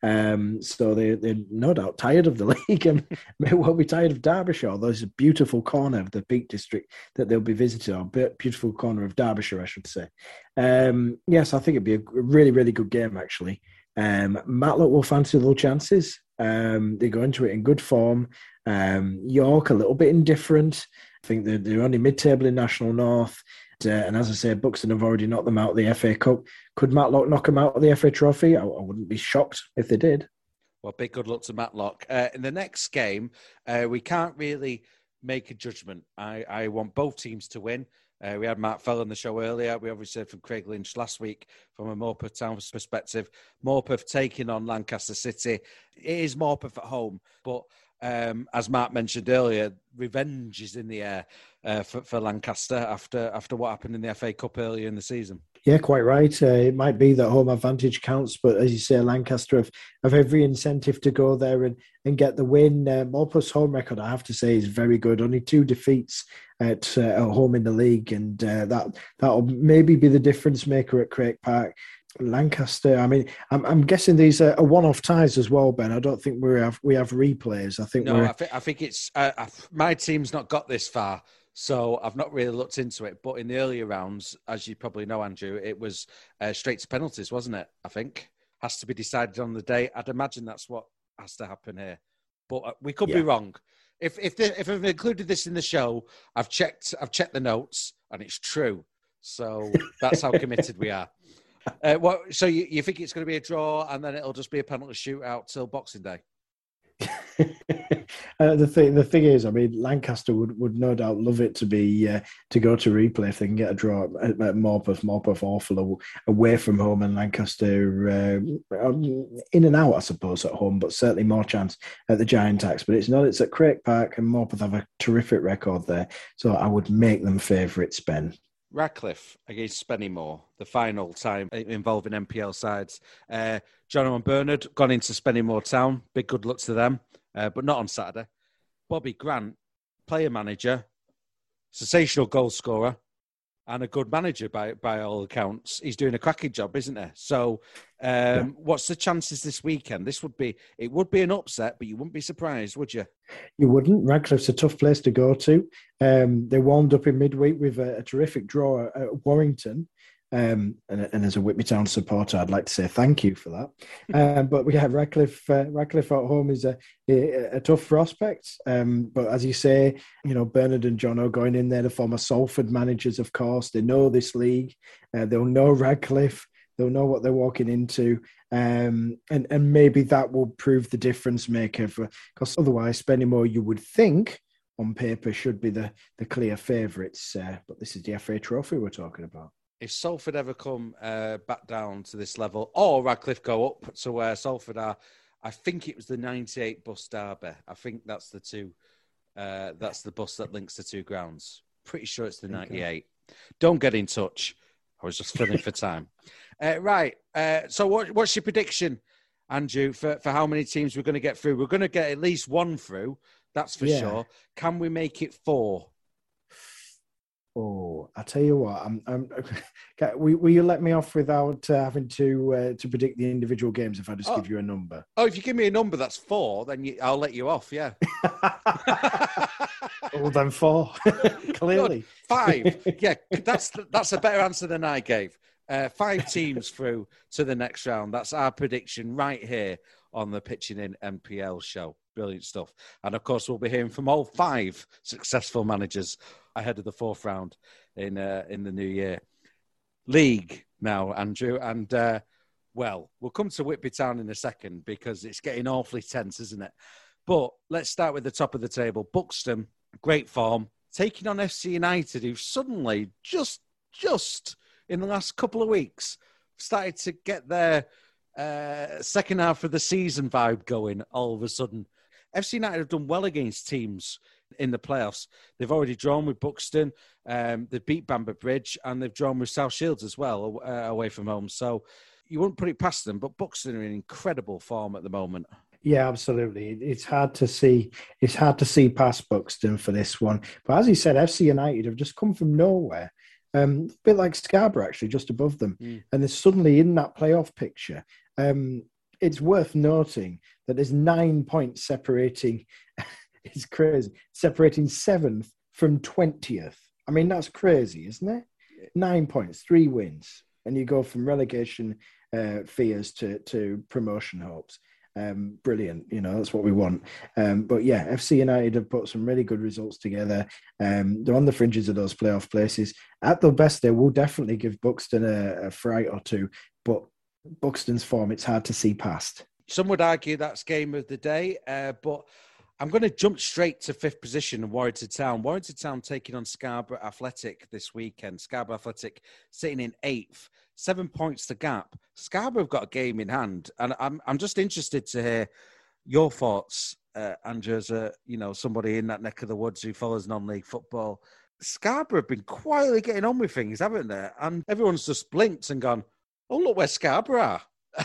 So they're no doubt tired of the league and may well be tired of Derbyshire, although there's a beautiful corner of the Peak District that they'll be visiting, or beautiful corner of Derbyshire, I should say. Yes, I think it'd be a really, really good game, actually. Matlock will fancy little chances. They go into it in good form. York, a little bit indifferent. I think they're only mid-table in National North. And as I say, Buxton have already knocked them out of the FA Cup. Could Matlock knock them out of the FA Trophy? I wouldn't be shocked if they did. Well, big good luck to Matlock. In the next game, we can't really make a judgment. I want both teams to win. We had Mark Fell on the show earlier. We obviously heard from Craig Lynch last week from a Morpeth Town's perspective. Morpeth taking on Lancaster City. It is Morpeth at home, but as Mark mentioned earlier, revenge is in the air for Lancaster after what happened in the FA Cup earlier in the season. Yeah, quite right. It might be that home advantage counts, but as you say, Lancaster have every incentive to go there and get the win. Morpeth's home record, I have to say, is very good. Only 2 defeats at home in the league, and that'll maybe be the difference maker at Craig Park. Lancaster, I mean, I'm guessing these are one-off ties as well, Ben. I don't think we have replays. I think it's my team's not got this far, so I've not really looked into it. But in the earlier rounds, as you probably know, Andrew, it was straight to penalties, wasn't it? I think has to be decided on the day. I'd imagine that's what has to happen here, but we could be wrong. If I've included this in the show, I've checked the notes and it's true. So that's how committed we are. So you think it's going to be a draw and then it'll just be a penalty shootout till Boxing Day? The thing is, I mean, Lancaster would no doubt love it to be to go to replay if they can get a draw at Morpeth. Morpeth awful away from home, and Lancaster in and out, I suppose, at home, but certainly more chance at the Giant Axe. But it's not. It's at Craig Park, and Morpeth have a terrific record there, so I would make them favourites, Ben. Radcliffe against Spennymoor, the final time involving NPL sides. John and Bernard gone into Spennymoor Town. Big good luck to them, but not on Saturday. Bobby Grant, player manager, sensational goal scorer, and a good manager by all accounts. He's doing a cracking job, isn't he? So what's the chances this weekend? It would be an upset, but you wouldn't be surprised, would you? You wouldn't. Radcliffe's a tough place to go to. They warmed up in midweek with a terrific draw at Warrington. And as a Whitby Town supporter, I'd like to say thank you for that. But we have Radcliffe at home is a tough prospect. But as you say, Bernard and John are going in there, the former Salford managers, of course. They know this league. They'll know Radcliffe. They'll know what they're walking into. And maybe that will prove the difference maker. Because otherwise, Spennymoor, you would think, on paper, should be the clear favourites. But this is the FA Trophy we're talking about. If Salford ever come back down to this level, or Radcliffe go up to where Salford are, I think it was the 98 bus derby. I think that's the two. That's the bus that links the two grounds. Pretty sure it's the 98. Okay. Don't get in touch. I was just filling for time. Right. So what's your prediction Andrew, for how many teams we're going to get through. We're going to get at least one through, that's for sure. Can we make it 4? Oh, I tell you what, will you let me off without having to predict the individual games if I just give you a number? Oh, if you give me a number that's 4, then I'll let you off, yeah. Well, then 4, clearly. Good. 5, yeah, that's a better answer than I gave. 5 teams through to the next round. That's our prediction right here on the Pitching In NPL show. Brilliant stuff. And, of course, we'll be hearing from all 5 successful managers ahead of the 4th round in the new year. League now, Andrew. And, we'll come to Whitby Town in a second because it's getting awfully tense, isn't it? But let's start with the top of the table. Buxton, great form, taking on FC United, who've suddenly just in the last couple of weeks started to get their second half of the season vibe going all of a sudden. FC United have done well against teams in the playoffs. They've already drawn with Buxton, they've beat Bamber Bridge, and they've drawn with South Shields as well, away from home. So you wouldn't put it past them, but Buxton are in incredible form at the moment. Yeah, absolutely. It's hard to see. It's hard to see past Buxton for this one. But as he said, FC United have just come from nowhere. A bit like Scarborough, actually, just above them. And they're suddenly in that playoff picture. It's worth noting that there's 9 points separating. It's crazy. Separating 7th from 20th. I mean, that's crazy, isn't it? 9 points, 3 wins. And you go from relegation fears to promotion hopes. Brilliant. That's what we want. But yeah, FC United have put some really good results together. They're on the fringes of those playoff places. At their best, they will definitely give Buxton a fright or two. But Buxton's form, it's hard to see past. Some would argue that's game of the day, but I'm going to jump straight to 5th position of Warrington Town. Warrington Town taking on Scarborough Athletic this weekend. Scarborough Athletic sitting in 8th, 7 points to gap. Scarborough have got a game in hand, and I'm just interested to hear your thoughts, Andrew, as somebody in that neck of the woods who follows non-league football. Scarborough have been quietly getting on with things, haven't they? And everyone's just blinked and gone, "Oh, look where Scarborough are."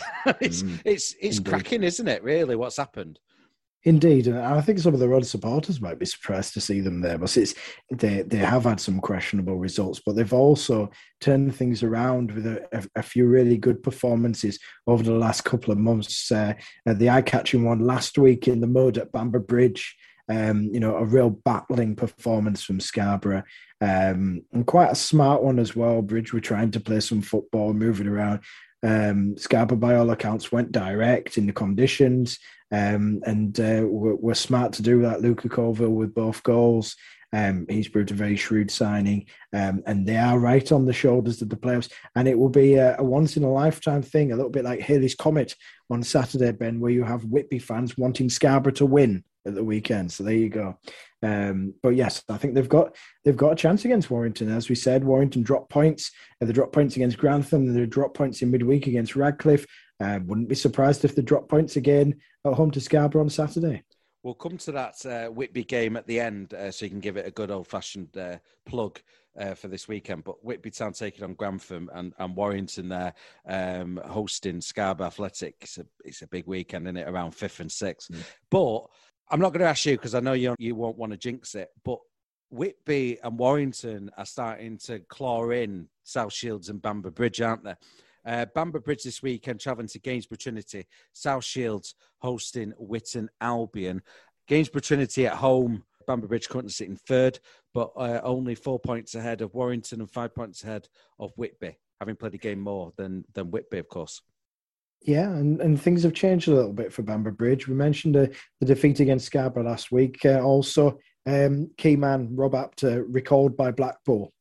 It's cracking, isn't it? Really, what's happened? Indeed, and I think some of their own supporters might be surprised to see them there. But they have had some questionable results, but they've also turned things around with a few really good performances over the last couple of months. The eye-catching one last week in the mud at Bamber Bridge, a real battling performance from Scarborough, and quite a smart one as well. Bridge were trying to play some football, moving around. Scarborough, by all accounts, went direct in the conditions, and were smart to do that. Luca Colville with both goals. He's proved a very shrewd signing, and they are right on the shoulders of the playoffs. And it will be a once-in-a-lifetime thing, a little bit like Halley's Comet on Saturday, Ben, where you have Whitby fans wanting Scarborough to win at the weekend. So there you go. But yes, I think they've got a chance against Warrington. As we said, Warrington dropped points. They dropped points against Grantham, and they dropped points in midweek against Radcliffe. Wouldn't be surprised if they drop points again at home to Scarborough on Saturday. We'll come to that Whitby game at the end, so you can give it a good old-fashioned plug for this weekend. But Whitby Town taking on Grantham and Warrington there, hosting Scarborough Athletic. It's a big weekend, isn't it, around 5th and 6th. But I'm not going to ask you because I know you won't want to jinx it, but Whitby and Warrington are starting to claw in South Shields and Bamber Bridge, aren't they? Bamber Bridge this weekend travelling to Gainsborough Trinity. South Shields hosting Witton Albion. Gainsborough Trinity at home. Bamber Bridge currently sitting 3rd, but only 4 points ahead of Warrington and 5 points ahead of Whitby, having played a game more than Whitby, of course. Yeah, and things have changed a little bit for Bamber Bridge. We mentioned the defeat against Scarborough last week. Also, key man Rob Apter recalled by Blackpool,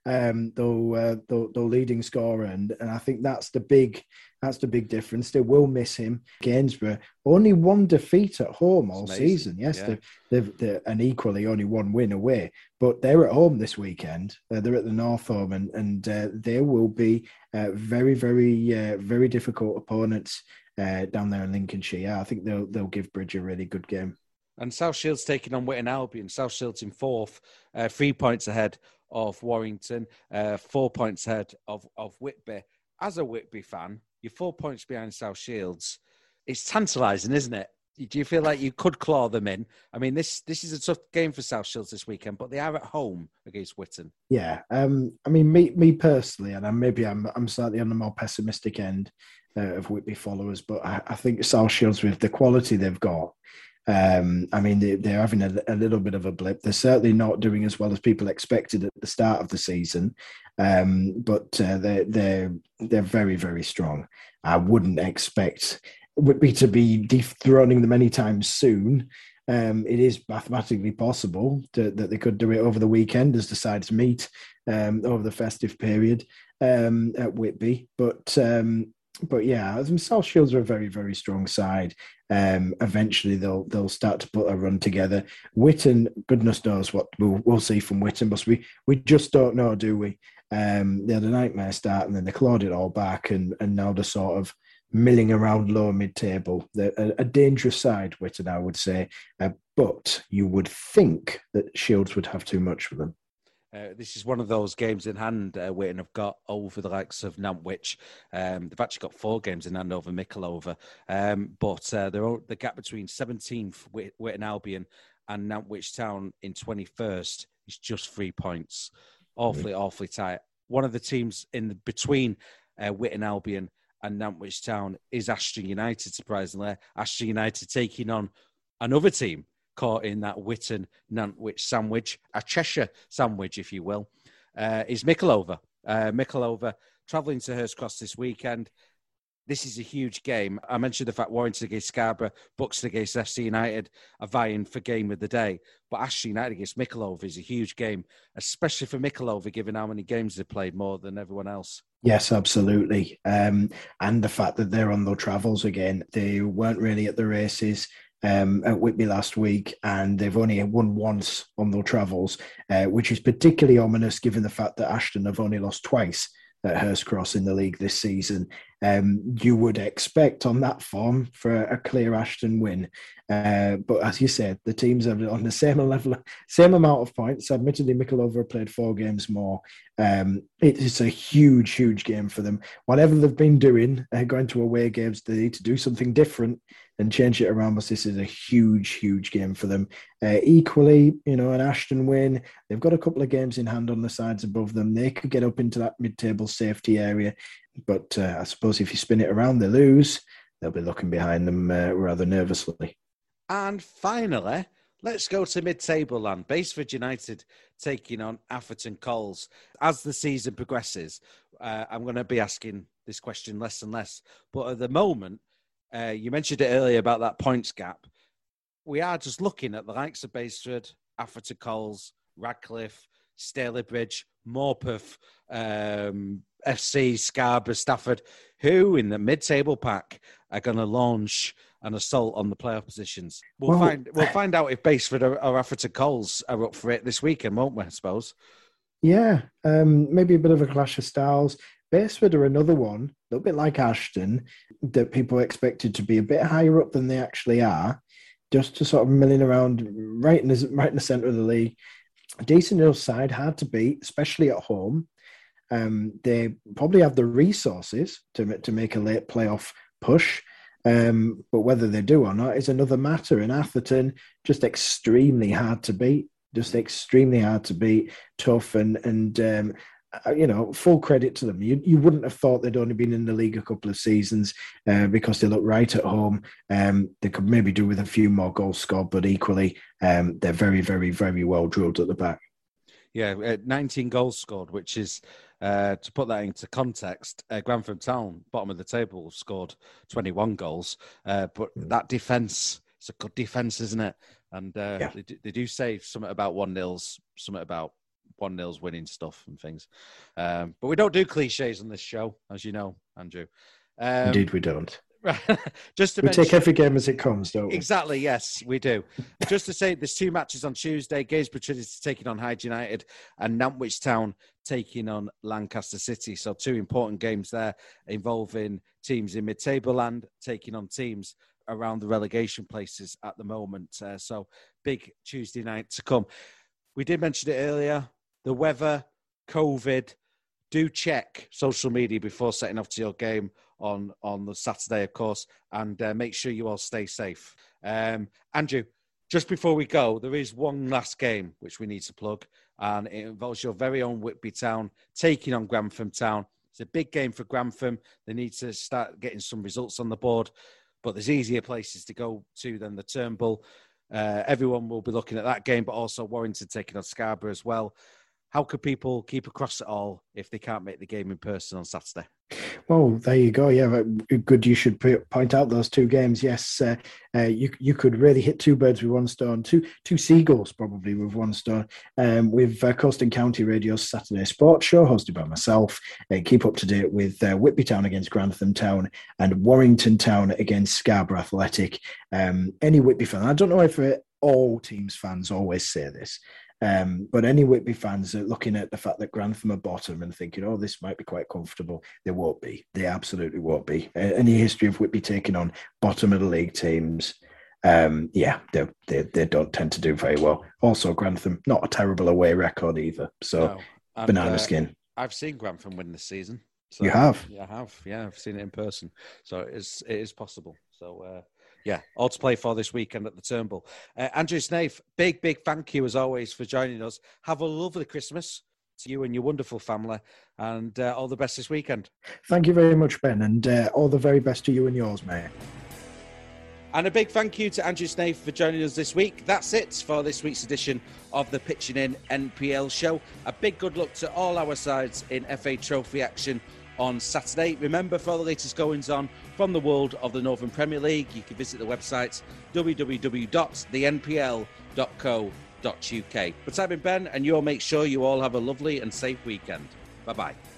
the leading scorer, and I think that's the big difference. They will miss him. Gainsborough only 1 defeat at home all season. Yes, yeah. They've and equally only 1 win away. But they're at home this weekend. They're at the North Home, and they will be very, very, very difficult opponents down there in Lincolnshire. Yeah, I think they'll give Bridge a really good game. And South Shields taking on Witton Albion. South Shields in 4th, 3 points ahead of Warrington, 4 points ahead of Whitby. As a Whitby fan, you're 4 points behind South Shields. it's tantalising, isn't it? Do you feel like you could claw them in? I mean, this is a tough game for South Shields this weekend, but they are at home against Whitton. Yeah, I mean, me personally, and I'm slightly on the more pessimistic end of Whitby followers, but I think South Shields, with the quality they've got, I mean, they're having a little bit of a blip. They're certainly not doing as well as people expected at the start of the season, but they're very, very strong. I wouldn't expect Whitby to be dethroning them anytime soon. It is mathematically possible that they could do it over the weekend as the sides meet over the festive period at Whitby. But yeah, South Shields are a very, very strong side. Eventually, they'll start to put a run together. Whitton, goodness knows what we'll see from Whitton, but we just don't know, do we? They had a nightmare start, and then they clawed it all back, and now they're sort of milling around lower mid-table. They're a dangerous side, Whitton, I would say. But you would think that Shields would have too much for them. This is one of those games in hand Whitton have got over the likes of Nantwich. They've actually got 4 games in hand over Mickleover. But the gap between 17th Whitton Albion and Nantwich Town in 21st is just 3 points. Awfully tight. One of the teams in between Whitton Albion and Nantwich Town is Ashton United, surprisingly. Ashton United taking on another team caught in that Whitton-Nantwich sandwich, a Cheshire sandwich, if you will, is Mickleover. Mickleover travelling to Hurst Cross this weekend. This is a huge game. I mentioned the fact Warrington against Scarborough, Buxton against FC United are vying for game of the day. But Ashton United against Mickleover is a huge game, especially for Mickleover, given how many games they've played more than everyone else. Yes, absolutely. And the fact that they're on their travels again. They weren't really at the races at Whitby last week, and they've only won once on their travels, which is particularly ominous given the fact that Ashton have only lost twice at Hurst Cross in the league this season. You would expect on that form for a clear Ashton win. But as you said, the teams are on the same level, same amount of points. Admittedly, Mickleover have played 4 games more. It's a huge, huge game for them. Whatever they've been doing, going to away games, they need to do something different and change it around. But this is a huge, huge game for them. Equally, an Ashton win. They've got a couple of games in hand on the sides above them. They could get up into that mid-table safety area. But I suppose if you spin it around, they lose. They'll be looking behind them rather nervously. And finally, let's go to mid-table land. Basford United taking on Atherton Coles. As the season progresses, I'm going to be asking this question less and less. But at the moment, you mentioned it earlier about that points gap. We are just looking at the likes of Basford, Atherton Coles, Radcliffe, Stalybridge, Morpeth, FC, Scarborough, Stafford, who in the mid-table pack are going to launch an assault on the playoff positions. We'll find out if Basford or Atherton Coles are up for it this weekend, won't we, I suppose? Yeah, maybe a bit of a clash of styles. Basford are another one, a little bit like Ashton, that people expected to be a bit higher up than they actually are, just to sort of milling around right in the centre of the league. A decent enough side, hard to beat, especially at home. They probably have the resources to make a late playoff push, but whether they do or not is another matter. And Atherton, just extremely hard to beat, tough, and full credit to them. You wouldn't have thought they'd only been in the league a couple of seasons because they look right at home. They could maybe do with a few more goals scored, but equally, they're very, very, very well drilled at the back. Yeah, 19 goals scored, which is, to put that into context, Grantham Town, bottom of the table, scored 21 goals. But that defence, it's a good defence, isn't it? And they do say something about 1-0s, something about 1-0s winning stuff and things. But we don't do cliches on this show, as you know, Andrew. Indeed, we don't. Just to take every game as it comes, don't we? Exactly, yes, we do. Just to say, there's 2 matches on Tuesday. Gainsborough Trinity taking on Hyde United and Nantwich Town taking on Lancaster City. So 2 important games there involving teams in mid-table land taking on teams around the relegation places at the moment. So big Tuesday night to come. We did mention it earlier, the weather, COVID, do check social media before setting off to your game on the Saturday, of course, and make sure you all stay safe. Andrew, just before we go, there is one last game which we need to plug, and it involves your very own Whitby Town taking on Grantham Town. It's a big game for Grantham. They need to start getting some results on the board, but there's easier places to go to than the Turnbull. Everyone will be looking at that game, but also Warrington taking on Scarborough as well. How could people keep across it all if they can't make the game in person on Saturday? Well, there you go. Yeah, good. You should point out those two games. Yes, you could really hit two birds with one stone. Two seagulls probably with one stone. With Coast and County Radio's Saturday Sports Show, hosted by myself. Keep up to date with Whitby Town against Grantham Town and Warrington Town against Scarborough Athletic. Any Whitby fan, I don't know if all teams fans always say this. But any Whitby fans are looking at the fact that Grantham are bottom and thinking, oh, this might be quite comfortable. They won't be. They absolutely won't be. Any history of Whitby taking on bottom of the league teams, they don't tend to do very well. Also, Grantham, not a terrible away record either. So, no. Banana skin. I've seen Grantham win this season. So, you have? Yeah, I have. Yeah, I've seen it in person. So it is possible. So, yeah, all to play for this weekend at the Turnbull. Andrew Snaith, big thank you as always for joining us. Have a lovely Christmas to you and your wonderful family, and all the best this weekend. Thank you very much, Ben, and all the very best to you and yours, mate. And a big thank you to Andrew Snaith for joining us this week. That's it for this week's edition of the Pitching In NPL show. A big good luck to all our sides in FA Trophy action on Saturday. Remember, for all the latest goings on from the world of the Northern Premier League, you can visit the website www.thenpl.co.uk. But I've been Ben, and you'll make sure you all have a lovely and safe weekend. Bye-bye.